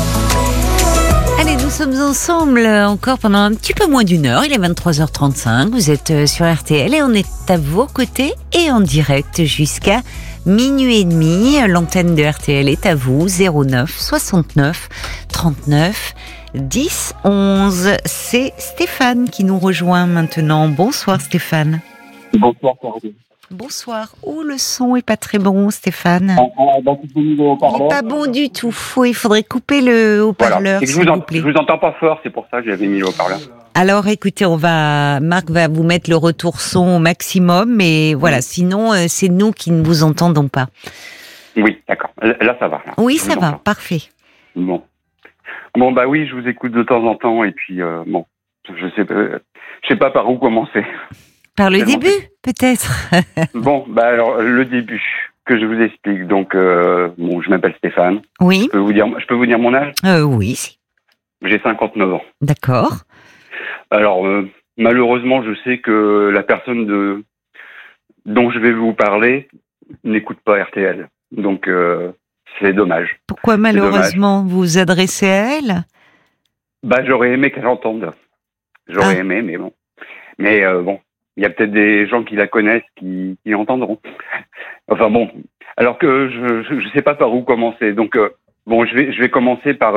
Allez, nous sommes ensemble encore pendant un petit peu moins d'une heure. Il est 23h35. Vous êtes sur RTL et on est à vos côtés et en direct jusqu'à minuit et demi. L'antenne de RTL est à vous. 09 69 39 10 11. C'est Stéphane qui nous rejoint maintenant. Bonsoir Stéphane. Bonsoir Caroline. Bonsoir. Oh, le son est pas très bon, Stéphane. Il n'est pas bon du tout. Oui, il faudrait couper le haut-parleur, s'il vous plaît. Je vous entends pas fort, c'est pour ça que j'avais mis le haut-parleur. Alors, écoutez, Marc va vous mettre le retour son au maximum, mais voilà, sinon, c'est nous qui ne vous entendons pas. Oui, d'accord. Là, ça va. Là. Oui, ça va, parfait. Bon, bah oui, je vous écoute de temps en temps, et puis, je sais pas par où commencer. Par le début, peut-être. Bon, bah alors, le début, que je vous explique. Donc, je m'appelle Stéphane. Oui. Je peux vous dire mon âge ? Oui. J'ai 59 ans. D'accord. Alors, malheureusement, je sais que la personne dont je vais vous parler n'écoute pas RTL. Donc, c'est dommage. Pourquoi malheureusement vous vous adressez à elle ? Bah, j'aurais aimé qu'elle entende. J'aurais aimé, mais bon. Mais bon. Il y a peut-être des gens qui la connaissent qui entendront. Enfin bon, alors que je sais pas par où commencer. Donc je vais commencer par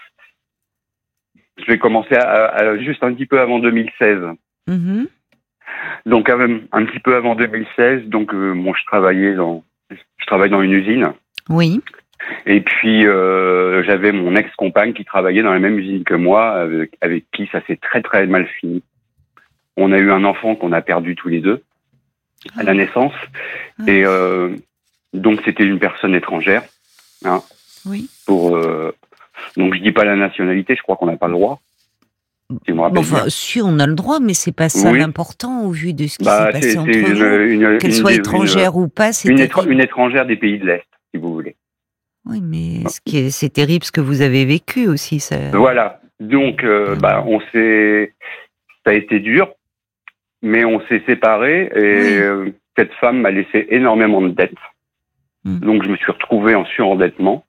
à juste un petit peu avant 2016. Mm-hmm. Donc un petit peu avant 2016. Donc je travaille dans une usine. Oui. Et puis j'avais mon ex-compagne qui travaillait dans la même usine que moi, avec qui ça s'est très très mal fini. On a eu un enfant qu'on a perdu tous les deux à la naissance. Et donc, c'était une personne étrangère. Hein, oui. Donc, je dis pas la nationalité, je crois qu'on n'a pas le droit. Si, si, on a le droit, mais c'est pas ça l'important au vu de ce qui s'est passé entre vous. Qu'elle soit étrangère ou pas, c'est une étrangère des pays de l'Est, si vous voulez. Oui, mais c'est terrible ce que vous avez vécu aussi. Ça... Voilà. Donc, ça a été dur. Mais on s'est séparés et cette femme m'a laissé énormément de dettes. Donc, je me suis retrouvé en surendettement.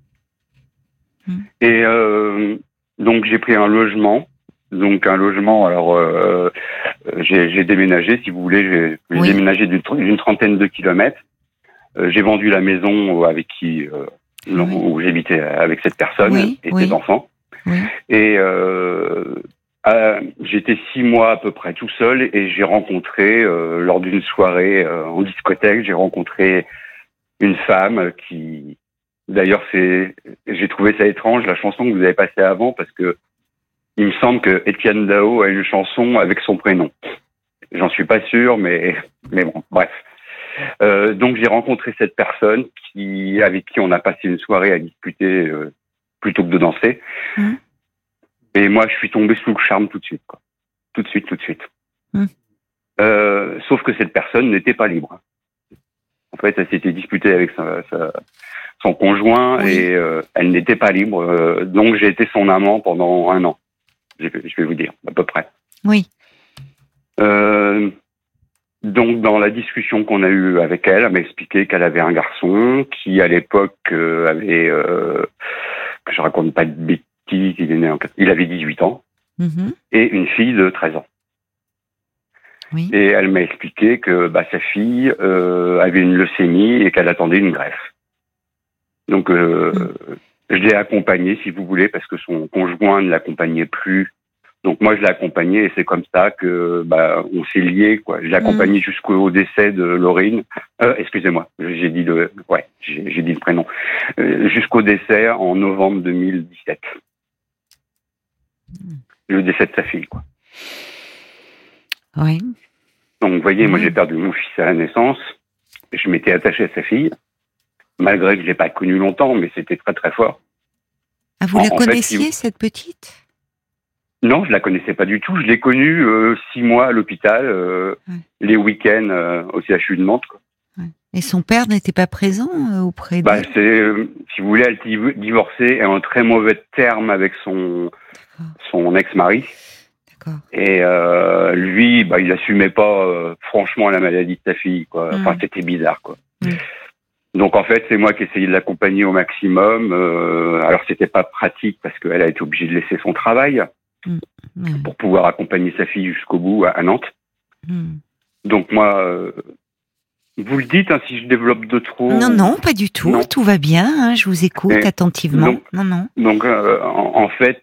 Et donc, j'ai pris un logement. Donc, alors, j'ai déménagé, si vous voulez. J'ai déménagé d'une trentaine de kilomètres. J'ai vendu la maison où j'habitais avec cette personne et ses enfants. Et j'étais 6 mois à peu près tout seul et j'ai rencontré, lors d'une soirée en discothèque, j'ai rencontré une femme qui, d'ailleurs, j'ai trouvé ça étrange, la chanson que vous avez passée avant, parce que il me semble que Étienne Dao a une chanson avec son prénom. J'en suis pas sûr, mais bon, bref. Donc j'ai rencontré cette personne avec qui on a passé une soirée à discuter plutôt que de danser. Et moi, je suis tombé sous le charme tout de suite, quoi. Tout de suite. Sauf que cette personne n'était pas libre. En fait, elle s'était disputée avec son conjoint et elle n'était pas libre. Donc, j'ai été son amant pendant 1 an. Je vais vous dire, à peu près. Oui. Donc, dans la discussion qu'on a eue avec elle, elle m'a expliqué qu'elle avait un garçon qui, à l'époque, avait... que je raconte pas de bêtises, il avait 18 ans, et une fille de 13 ans. Oui. Et elle m'a expliqué que sa fille avait une leucémie et qu'elle attendait une greffe. Donc, je l'ai accompagnée, si vous voulez, parce que son conjoint ne l'accompagnait plus. Donc moi, je l'ai accompagnée et c'est comme ça que on s'est liés, quoi. Je l'ai accompagnée jusqu'au décès de Laurine. Excusez-moi, j'ai dit le prénom. Jusqu'au décès en novembre 2017. Le décès de sa fille, quoi. Oui. Donc, vous voyez, moi, j'ai perdu mon fils à la naissance. Je m'étais attaché à sa fille, malgré que je l'ai pas connue longtemps, mais c'était très, très fort. Ah, vous la connaissiez, cette petite ? Non, je la connaissais pas du tout. Je l'ai connue 6 mois à l'hôpital, les week-ends au CHU de Nantes, quoi. Et son père n'était pas présent auprès d'elle ? Si vous voulez, elle était divorcée et en très mauvais termes avec son ex-mari. D'accord. Et lui, il assumait pas franchement la maladie de sa fille, quoi. Enfin, c'était bizarre, quoi. Donc en fait, c'est moi qui essayais de l'accompagner au maximum. Alors c'était pas pratique parce qu'elle a été obligée de laisser son travail pour pouvoir accompagner sa fille jusqu'au bout à Nantes. Donc moi, vous le dites, si je développe de trop. Non, pas du tout. Non. Tout va bien. Je vous écoute attentivement. Donc en fait,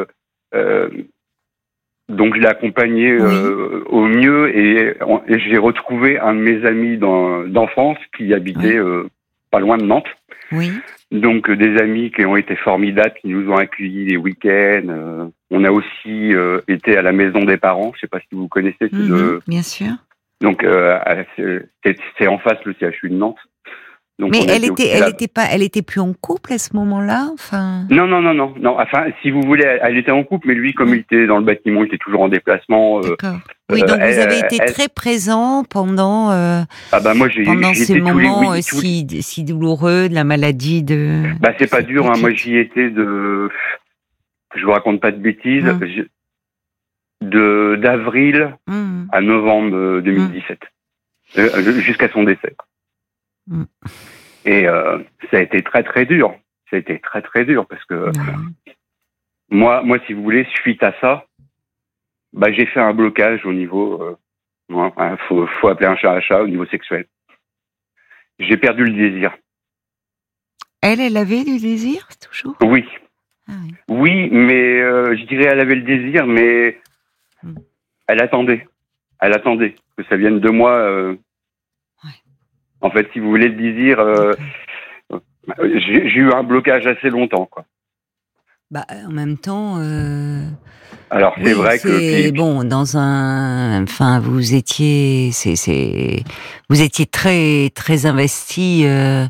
donc je l'ai accompagné au mieux et j'ai retrouvé un de mes amis d'enfance qui habitait pas loin de Nantes. Oui. Donc des amis qui ont été formidables, qui nous ont accueillis les week-ends. On a aussi été à la maison des parents. Je sais pas si vous connaissez. Bien sûr. Donc c'est en face le CHU de Nantes. Donc, mais elle était plus en couple à ce moment-là, enfin. Non. Enfin, si vous voulez, elle était en couple, mais lui, comme il était dans le bâtiment, il était toujours en déplacement. D'accord. Oui, donc vous avez été très présent pendant. Moi, pendant ces moments si douloureux de la maladie de. C'est pas dur, hein. Moi, j'y étais je vous raconte pas de bêtises. D'avril à novembre 2017, jusqu'à son décès. Et ça a été très très dur. Ça a été très très dur parce que moi, si vous voulez, suite à ça, j'ai fait un blocage au niveau. Faut appeler un chat au niveau sexuel. J'ai perdu le désir. Elle avait du désir toujours ? Oui. Oui, mais je dirais elle avait le désir, mais elle attendait que ça vienne de moi. En fait, si vous voulez le désir, j'ai eu un blocage assez longtemps, quoi. En même temps. Alors c'est vrai que vous étiez très très investi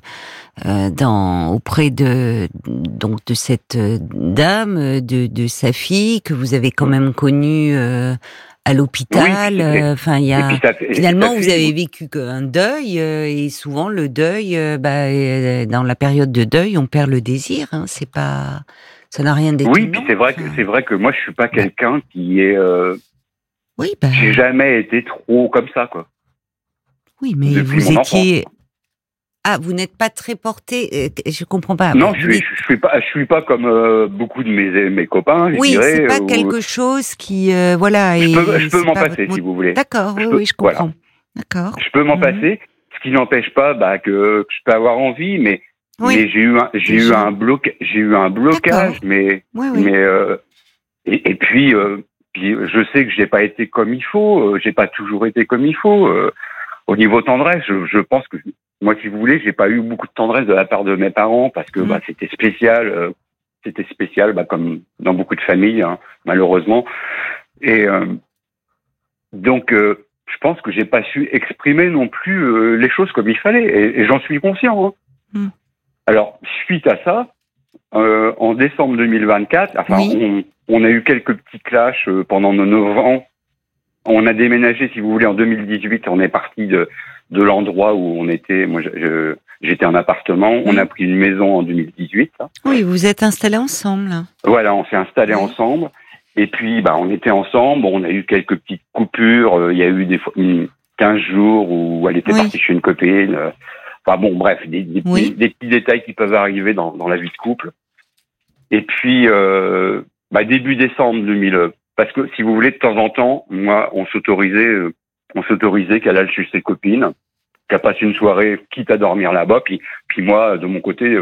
auprès de cette dame, de sa fille que vous avez quand même connue à l'hôpital. Finalement, vous avez vécu un deuil et souvent le deuil, dans la période de deuil, on perd le désir. Ça n'a rien d'étonnant. Oui, puis c'est vrai que moi je suis pas quelqu'un qui est. J'ai jamais été trop comme ça, quoi. Oui, mais depuis vous étiez. Enfance. Ah, vous n'êtes pas très porté. Je comprends pas. Non, je suis pas comme beaucoup de mes copains. Oui, dirais, c'est pas quelque chose qui Je peux m'en passer si vous voulez. D'accord, oui, je comprends. Voilà. D'accord. Je peux m'en passer, ce qui n'empêche pas que je peux avoir envie, mais j'ai eu un blocage, mais et puis je sais que j'ai pas été comme il faut, j'ai pas toujours été comme il faut. Au niveau tendresse, je pense que moi, si vous voulez, j'ai pas eu beaucoup de tendresse de la part de mes parents parce que c'était spécial. C'était spécial, comme dans beaucoup de familles, hein, malheureusement. Et donc, je pense que j'ai pas su exprimer non plus les choses comme il fallait, et j'en suis conscient. Hein. Alors, suite à ça, en décembre 2024, on a eu quelques petits clashs pendant nos 9 ans On a déménagé, si vous voulez, en 2018. On est parti de l'endroit où on était. Moi, j'étais en appartement. On a pris une maison en 2018. Oui, vous êtes installés ensemble. Voilà, on s'est installés ensemble. Et puis, on était ensemble. On a eu quelques petites coupures. Il y a eu des fois 15 jours où elle était partie chez une copine. Enfin bon, bref, des petits détails qui peuvent arriver dans la vie de couple. Et puis, début décembre 2000. Parce que, si vous voulez, de temps en temps, moi, on s'autorisait qu'elle aille chez ses copines, qu'elle passe une soirée, quitte à dormir là-bas, puis moi, de mon côté,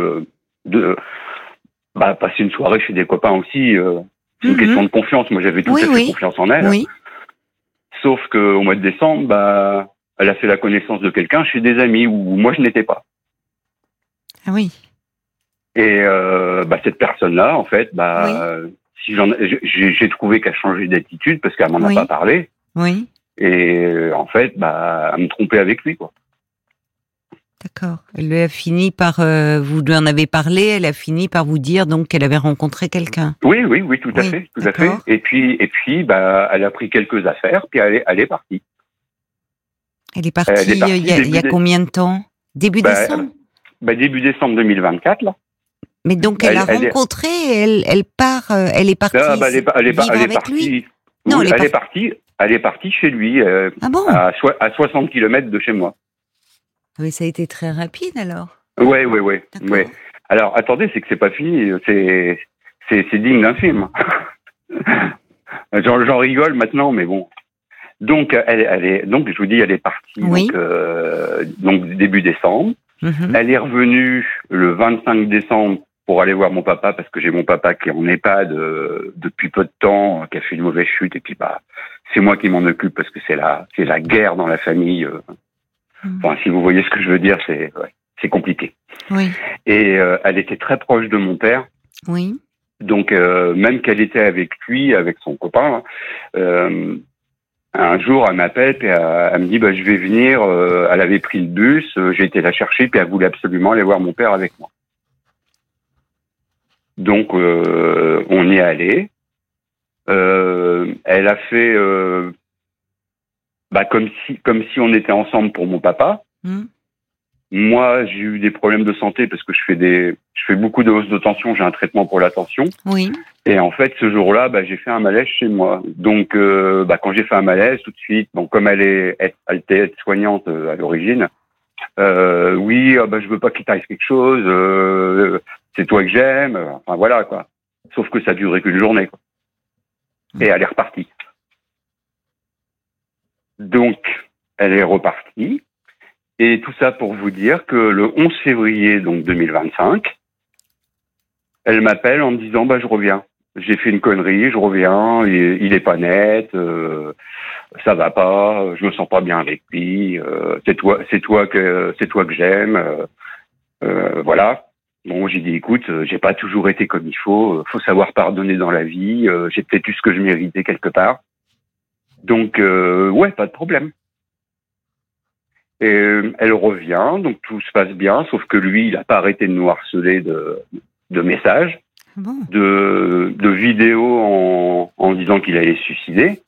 passer une soirée chez des copains aussi, c'est une question de confiance. Moi, j'avais tout à fait confiance en elle. Oui. Sauf qu'au mois de décembre, elle a fait la connaissance de quelqu'un chez des amis où moi, je n'étais pas. Ah oui. Et cette personne-là, en fait, j'ai trouvé qu'elle changeait d'attitude parce qu'elle m'en a pas parlé. Oui. Et en fait, elle me trompait avec lui, quoi. D'accord. Elle lui a fini par, vous lui en avez parlé, elle a fini par vous dire donc qu'elle avait rencontré quelqu'un. Oui, tout à fait. Et puis, elle a pris quelques affaires, puis elle est partie. Elle est partie il y a combien de temps? Début décembre? Début décembre 2024, là. Mais donc elle a rencontré, elle part, elle est partie. Elle est partie chez lui, à 60 km de chez moi. Oui, ça a été très rapide alors. Ouais. Alors attendez, c'est que c'est pas fini, c'est digne d'un film. J'en rigole maintenant, mais bon. Donc donc je vous dis, elle est partie donc début décembre. Elle est revenue le 25 décembre pour aller voir mon papa, parce que j'ai mon papa qui est en EHPAD depuis peu de temps, qui a fait une mauvaise chute, et puis c'est moi qui m'en occupe parce que c'est la guerre dans la famille. Enfin, si vous voyez ce que je veux dire, c'est compliqué. Oui. Et elle était très proche de mon père. Oui. Donc même qu'elle était avec lui, avec son copain, un jour elle m'appelle et elle me dit je vais venir. Elle avait pris le bus, j'ai été la chercher, puis elle voulait absolument aller voir mon père avec moi. Donc on y est allé. Elle a fait comme si on était ensemble pour mon papa. Moi, j'ai eu des problèmes de santé parce que je fais beaucoup de hausse de tension. J'ai un traitement pour la tension. Oui. Et en fait, ce jour-là, j'ai fait un malaise chez moi. Donc, quand j'ai fait un malaise, tout de suite, comme elle était aide-soignante à l'origine, je veux pas qu'il t'arrive quelque chose. C'est toi que j'aime. Enfin voilà quoi. Sauf que ça durait qu'une journée, quoi. Et elle est repartie. Donc, elle est repartie. Et tout ça pour vous dire que le 11 février donc 2025, elle m'appelle en me disant je reviens. J'ai fait une connerie, je reviens. Il est pas net, ça va pas, je me sens pas bien avec lui. C'est toi que j'aime. Voilà. Bon, j'ai dit écoute, j'ai pas toujours été comme il faut. Faut savoir pardonner dans la vie. J'ai peut-être eu ce que je méritais quelque part. Donc pas de problème. Et elle revient, donc tout se passe bien, sauf que lui, il n'a pas arrêté de nous harceler de messages, de vidéos en disant qu'il allait se suicider.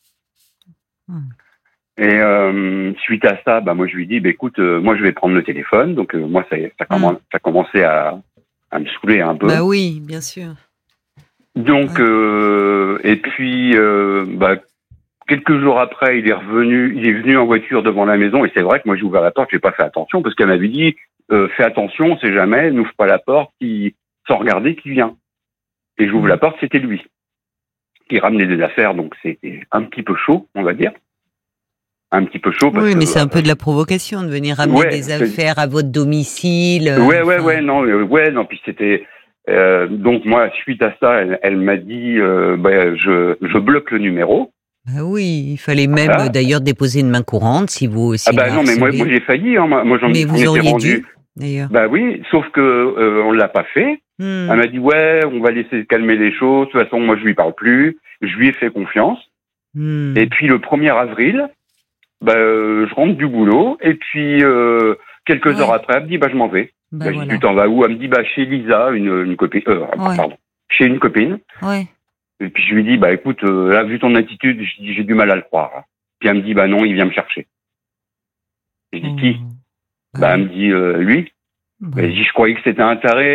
Et suite à ça, moi je lui dis, écoute, moi je vais prendre le téléphone. Donc moi ça commençait à me saouler un peu. Bah oui, bien sûr. Donc et puis quelques jours après, il est venu en voiture devant la maison, et c'est vrai que moi j'ai ouvert la porte, j'ai pas fait attention, parce qu'elle m'avait dit fais attention, on sait jamais, n'ouvre pas la porte sans regarder qui vient. Et j'ouvre la porte, c'était lui. Il ramenait des affaires, donc c'était un petit peu chaud, on va dire. Un petit peu chaud. Oui, mais c'est un peu de la provocation de venir ramener des affaires à votre domicile. Non, puis c'était. Donc moi, suite à ça, elle m'a dit je bloque le numéro. Bah oui, il fallait même d'ailleurs déposer une main courante si vous. Non, mais moi j'ai failli. Moi j'en ai auriez rendu. Dû, d'ailleurs. Bah oui, sauf que on l'a pas fait. Elle m'a dit on va laisser calmer les choses. De toute façon, moi je lui parle plus. Je lui ai fait confiance. Et puis le 1er avril, je rentre du boulot et puis quelques heures après, elle me dit je m'en vais. Je dis tu t'en vas où? Elle me dit chez Lisa, une copine. Chez une copine. Ouais. Et puis je lui dis écoute, là vu ton attitude, j'ai du mal à le croire. Puis elle me dit, bah non, il vient me chercher. Je dis, qui? Bah, elle me dit, lui. Bah, je dis, je croyais que c'était un taré.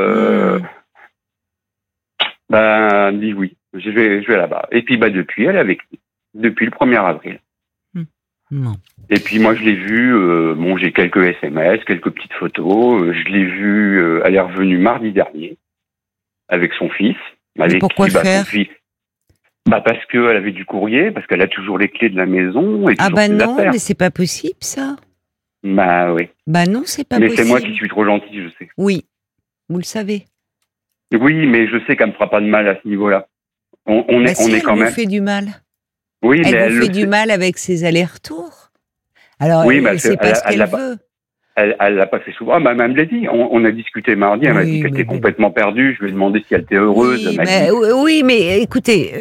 Bah, elle me dit, oui, je vais là-bas. Et puis, bah, depuis, elle est avec lui. Depuis le 1er avril. Non. Et puis, moi, je l'ai vu, bon, j'ai quelques SMS, quelques petites photos. Je l'ai vu, elle est revenue mardi dernier. Avec son fils. Et pourquoi faire? Parce qu'elle avait du courrier, parce qu'elle a toujours les clés de la maison. Et non, mais c'est pas possible, ça. Bah oui. Bah non, c'est pas possible. Mais c'est moi qui suis trop gentil, je sais. Oui, vous le savez. Oui, mais je sais qu'elle me fera pas de mal à ce niveau-là. On est quand même. Elle vous fait du mal. Oui, mais elle vous fait du mal avec ses allers-retours. Alors, oui, elle sait pas ce qu'elle veut. Elle l'a pas fait souvent. Elle me l'a dit. On a discuté mardi. Elle m'a dit qu'elle était complètement perdue. Je lui ai demandé si elle était heureuse. Oui, mais écoutez,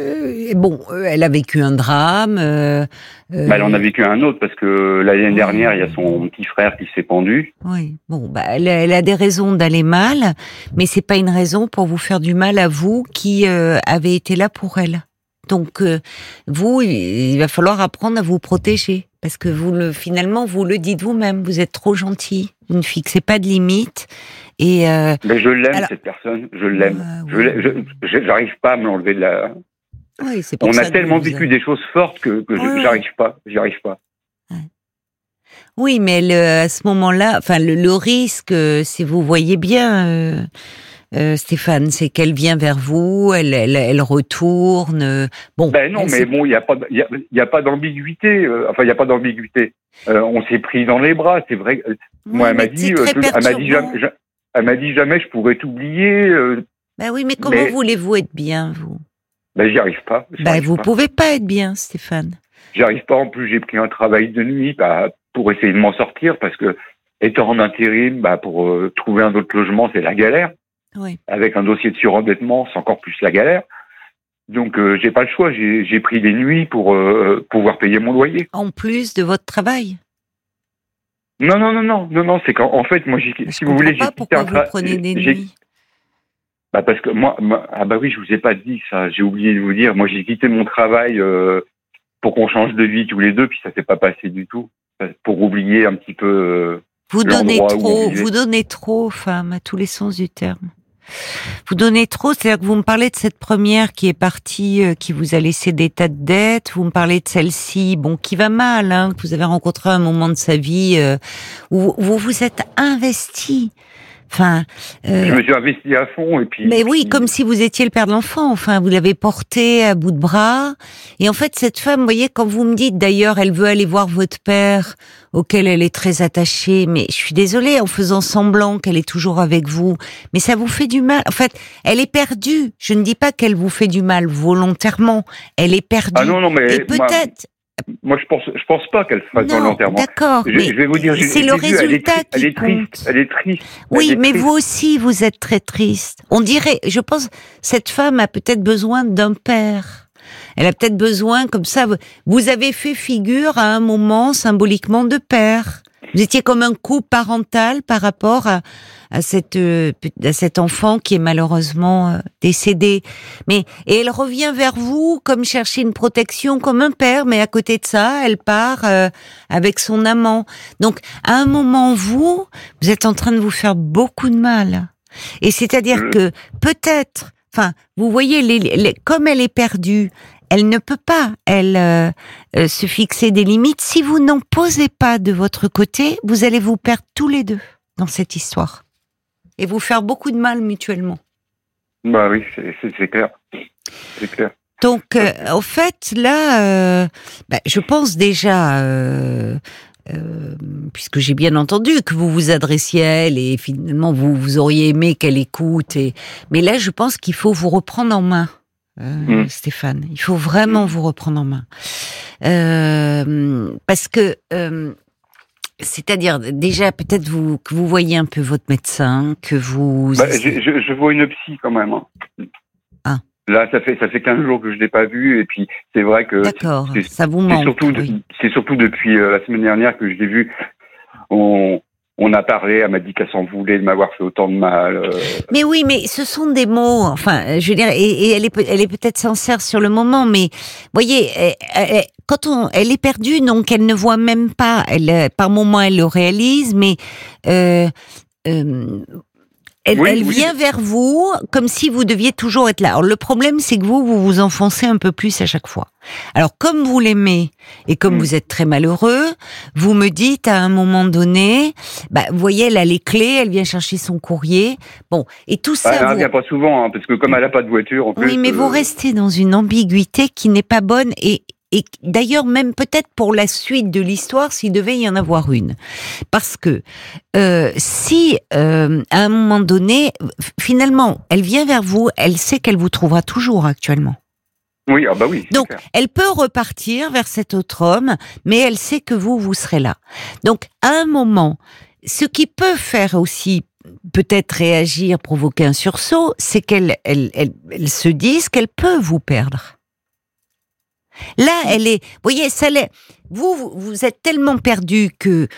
elle a vécu un drame. Elle en a vécu un autre parce que l'année dernière, il y a son petit frère qui s'est pendu. Oui. Bon, elle a des raisons d'aller mal, mais c'est pas une raison pour vous faire du mal à vous qui avez été là pour elle. Donc, vous, il va falloir apprendre à vous protéger. Parce que finalement, vous le dites vous-même, vous êtes trop gentil. Vous ne fixez pas de limites. Et mais je l'aime, cette personne. Je l'aime. J'arrive pas à me l'enlever de la... Oui, c'est pour On ça a tellement vécu des choses fortes que j'arrive pas. J'arrive pas. Oui, mais à ce moment-là, enfin, le risque, si vous voyez bien... Stéphane, c'est qu'elle vient vers vous, elle retourne. Bon. Ben non, mais bon, il y a pas d'ambiguïté. Enfin, il y a pas d'ambiguïté. On s'est pris dans les bras, c'est vrai. Moi, elle m'a dit jamais je pourrais t'oublier. Ben oui, mais comment voulez-vous être bien, vous? Ben j'y arrive pas. Vous pouvez pas être bien, Stéphane. J'y arrive pas. En plus, j'ai pris un travail de nuit pour essayer de m'en sortir parce que étant en intérim, pour trouver un autre logement, c'est la galère. Oui. Avec un dossier de surendettement, c'est encore plus la galère. Donc, j'ai pas le choix. J'ai pris des nuits pour pouvoir payer mon loyer. En plus de votre travail? Non. C'est qu'en fait, moi, si vous voulez, j'ai quitté un travail. Pourquoi vous prenez des nuits? Parce que moi, oui, je vous ai pas dit ça. J'ai oublié de vous dire. Moi, j'ai quitté mon travail pour qu'on change de vie tous les deux, puis ça s'est pas passé du tout. Pour oublier un petit peu. Vous donnez trop, femme, à tous les sens du terme. Vous donnez trop, c'est-à-dire que vous me parlez de cette première qui est partie, qui vous a laissé des tas de dettes, vous me parlez de celle-ci, qui va mal, que vous avez rencontré à un moment de sa vie, où vous vous êtes investi. Enfin, je me suis investi à fond et puis. Mais oui, comme si vous étiez le père de l'enfant. Enfin, vous l'avez porté à bout de bras. Et en fait, cette femme, vous voyez, quand vous me dites d'ailleurs, elle veut aller voir votre père, auquel elle est très attachée. Mais je suis désolée, en faisant semblant qu'elle est toujours avec vous, mais ça vous fait du mal. En fait, elle est perdue. Je ne dis pas qu'elle vous fait du mal volontairement. Elle est perdue. Ah non, mais et peut-être. Moi, je pense pas qu'elle se fasse volontairement. D'accord, je vais vous dire, c'est le résultat qui compte. Elle est triste. Oui, mais vous aussi, vous êtes très triste. On dirait, je pense, cette femme a peut-être besoin d'un père. Elle a peut-être besoin, comme ça, vous avez fait figure à un moment symboliquement de père. Vous étiez comme un couple parental par rapport à cet enfant qui est malheureusement décédé. Et elle revient vers vous comme chercher une protection comme un père, mais à côté de ça, elle part avec son amant. Donc, à un moment, vous êtes en train de vous faire beaucoup de mal. Et c'est-à-dire que peut-être, vous voyez, comme elle est perdue, elle ne peut pas, se fixer des limites. Si vous n'en posez pas de votre côté, vous allez vous perdre tous les deux dans cette histoire. Et vous faire beaucoup de mal mutuellement. Bah oui, c'est clair. C'est clair. Donc, en fait, là, je pense déjà, puisque j'ai bien entendu que vous vous adressiez à elle et finalement vous auriez aimé qu'elle écoute. Mais là, je pense qu'il faut vous reprendre en main. Stéphane, il faut vraiment vous reprendre en main parce que c'est-à-dire déjà peut-être que vous voyez un peu votre médecin, que vous. Je vois une psy quand même. Ah. Là, ça fait 15 jours que je l'ai pas vue et puis c'est vrai que. Ça vous manque. C'est surtout depuis la semaine dernière que je l'ai vue. On On a parlé, elle m'a dit qu'elle s'en voulait de m'avoir fait autant de mal. Mais oui, mais ce sont des mots, enfin, je veux dire, et elle est peut-être sincère sur le moment, mais, voyez, elle est perdue, donc elle ne voit même pas, par moments elle le réalise, mais, elle vient vers vous comme si vous deviez toujours être là. Alors le problème, c'est que vous vous enfoncez un peu plus à chaque fois. Alors comme vous l'aimez et comme vous êtes très malheureux, vous me dites à un moment donné, vous voyez, elle a les clés, elle vient chercher son courrier. Bon, et tout ça. Elle ne vient pas souvent, parce que comme elle n'a pas de voiture, en plus. Oui, mais vous restez dans une ambiguïté qui n'est pas bonne et d'ailleurs, même peut-être pour la suite de l'histoire, s'il devait y en avoir une. Parce que si, à un moment donné, finalement, elle vient vers vous, elle sait qu'elle vous trouvera toujours actuellement. Oui, oui. Donc, elle peut repartir vers cet autre homme, mais elle sait que vous serez là. Donc, à un moment, ce qui peut faire aussi peut-être réagir, provoquer un sursaut, c'est qu'elle se dise qu'elle peut vous perdre. Là, elle est, vous voyez, vous êtes tellement perdu que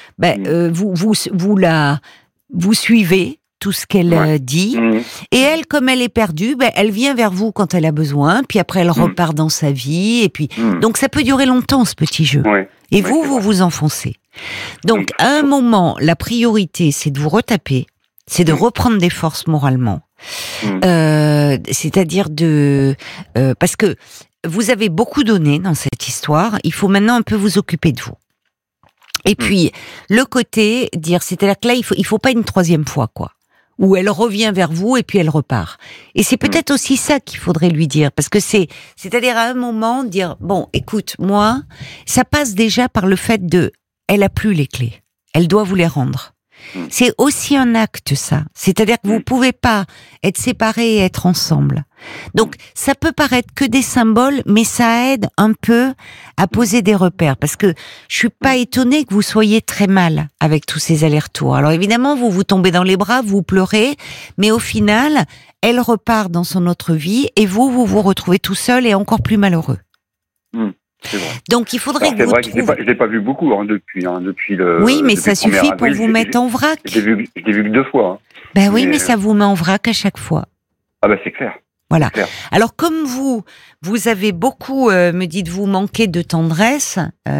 vous suivez tout ce qu'elle dit, et elle, comme elle est perdue, elle vient vers vous quand elle a besoin, puis après elle repart dans sa vie, et puis donc ça peut durer longtemps ce petit jeu. Et vous enfoncez. Donc à un moment, la priorité, c'est de vous retaper, c'est de reprendre des forces moralement, c'est-à-dire parce que vous avez beaucoup donné dans cette histoire, il faut maintenant un peu vous occuper de vous. Et puis, le côté, c'est-à-dire que là, il faut pas une troisième fois, quoi. Où elle revient vers vous et puis elle repart. Et c'est peut-être aussi ça qu'il faudrait lui dire, parce que c'est-à-dire à un moment, dire, bon, écoute, moi, ça passe déjà par le fait elle a plus les clés. Elle doit vous les rendre. C'est aussi un acte, ça. C'est-à-dire que vous pouvez pas être séparés et être ensemble. Donc, ça peut paraître que des symboles, mais ça aide un peu à poser des repères. Parce que je suis pas étonnée que vous soyez très mal avec tous ces allers-retours. Alors évidemment, vous tombez dans les bras, vous pleurez, mais au final, elle repart dans son autre vie et vous vous retrouvez tout seul et encore plus malheureux. C'est vrai. Donc il faudrait que vous trouviez... Je l'ai pas vu beaucoup depuis le. Oui, mais ça suffit pour vous mettre en vrac. Je l'ai vu que 2 fois. Oui, mais ça vous met en vrac à chaque fois. Ah c'est clair. Voilà. C'est clair. Alors comme vous avez beaucoup, me dites-vous, manqué de tendresse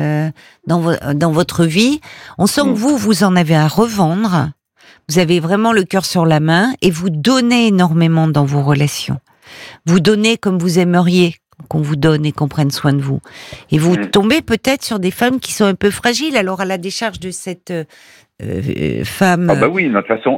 dans votre vie, on sent que vous en avez à revendre. Vous avez vraiment le cœur sur la main et vous donnez énormément dans vos relations. Vous donnez comme vous aimeriez qu'on vous donne et qu'on prenne soin de vous. Et vous tombez peut-être sur des femmes qui sont un peu fragiles. Alors, à la décharge de cette femme... oui, de toute façon,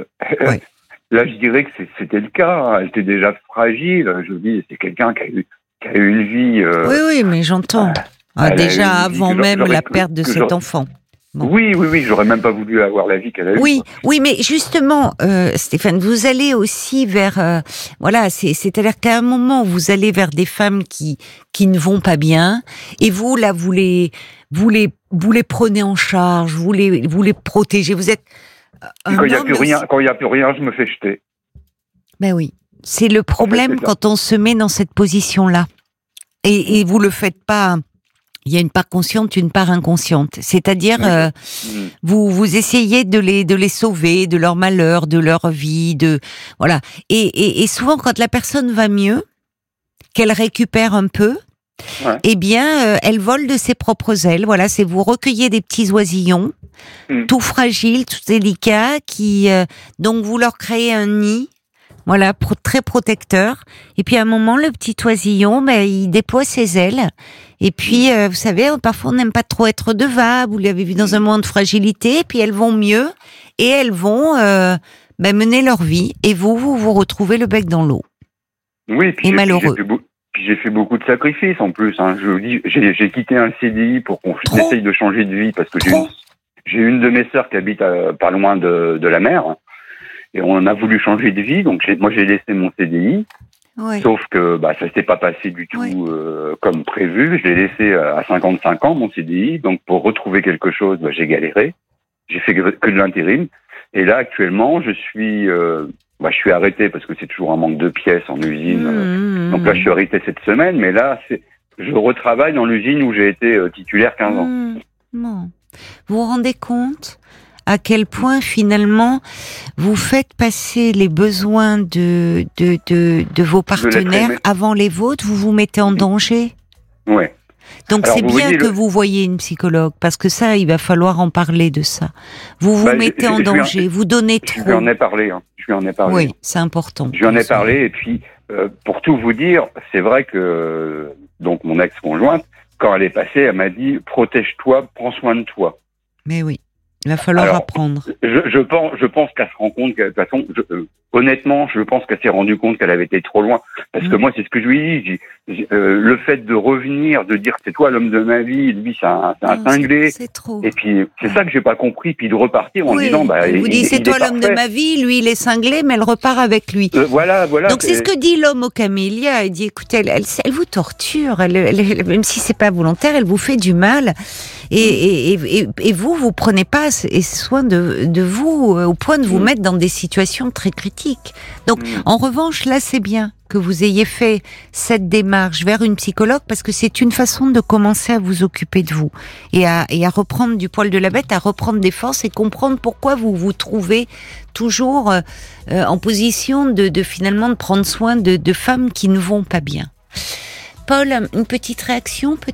là, je dirais que c'était le cas. Elle était déjà fragile. Je dis, c'est quelqu'un qui a eu une vie... Oui, mais j'entends. Déjà avant même la perte de cet enfant. Bon. Oui, j'aurais même pas voulu avoir la vie qu'elle a eue. Oui, mais justement, Stéphane, vous allez aussi vers, c'est-à-dire qu'à un moment, vous allez vers des femmes qui ne vont pas bien, et vous, là, vous les prenez en charge, vous les protégez, vous êtes quand il n'y a plus rien, je me fais jeter. Ben oui, c'est le problème quand on se met dans cette position-là, et vous le faites pas. Il y a une part consciente, une part inconsciente. C'est-à-dire, vous essayez de les sauver, de leur malheur, de leur vie, voilà. Et souvent, quand la personne va mieux, qu'elle récupère un peu, eh bien, elle vole de ses propres ailes. Voilà, c'est vous recueillez des petits oisillons, tout fragiles, tout délicats, donc vous leur créez un nid. Voilà, très protecteur. Et puis à un moment, le petit oisillon, il déploie ses ailes. Et puis, vous savez, parfois on n'aime pas trop être devant. Vous l'avez vu dans un moment de fragilité. Et puis elles vont mieux et elles vont mener leur vie. Et vous retrouvez le bec dans l'eau. Oui, puis malheureux. J'ai fait beaucoup de sacrifices en plus. Je vous dis, j'ai quitté un CDI pour qu'on essaye de changer de vie parce que j'ai une de mes sœurs qui habite pas loin de la mer. Et on a voulu changer de vie, donc moi j'ai laissé mon CDI, sauf que ça s'est pas passé du tout comme prévu. Je l'ai laissé à 55 ans mon CDI, donc pour retrouver quelque chose, j'ai galéré. J'ai fait que de l'intérim. Et là actuellement, je suis arrêté parce que c'est toujours un manque de pièces en usine. Donc là je suis arrêté cette semaine, mais là je retravaille dans l'usine où j'ai été titulaire 15 ans. Bon. Vous vous rendez compte ? à quel point finalement vous faites passer les besoins de vos partenaires avant les vôtres, vous vous mettez en danger. Ouais. Donc Alors, c'est bien que vous voyez une psychologue, parce que ça, il va falloir en parler de ça. Vous vous mettez en danger, vous donnez trop. Je lui en ai parlé. Je lui en ai parlé. Oui, c'est important. Je lui en ai parlé, et puis pour tout vous dire, c'est vrai que donc mon ex-conjointe, quand elle est passée, elle m'a dit protège-toi, prends soin de toi. Mais oui, il va falloir apprendre. Je pense qu'elle se rend compte que de toute façon, honnêtement, je pense qu'elle s'est rendue compte qu'elle avait été trop loin. Parce que moi, c'est ce que je lui ai dit. Le fait de revenir, de dire c'est toi l'homme de ma vie, lui c'est un cinglé. C'est trop. Et puis c'est ça que j'ai pas compris. Puis de repartir en disant il vous dit c'est toi l'homme de ma vie, lui il est cinglé, mais elle repart avec lui. Voilà. Donc c'est ce que dit l'homme au camélia. Il dit écoutez, elle vous torture, elle, même si c'est pas volontaire, elle vous fait du mal. Et vous prenez pas soin de vous au point de vous mettre dans des situations très critiques. Donc, en revanche, là, c'est bien que vous ayez fait cette démarche vers une psychologue parce que c'est une façon de commencer à vous occuper de vous et à reprendre du poil de la bête, à reprendre des forces et comprendre pourquoi vous vous trouvez toujours en position de finalement de prendre soin de femmes qui ne vont pas bien. Paul, une petite réaction peut-être ?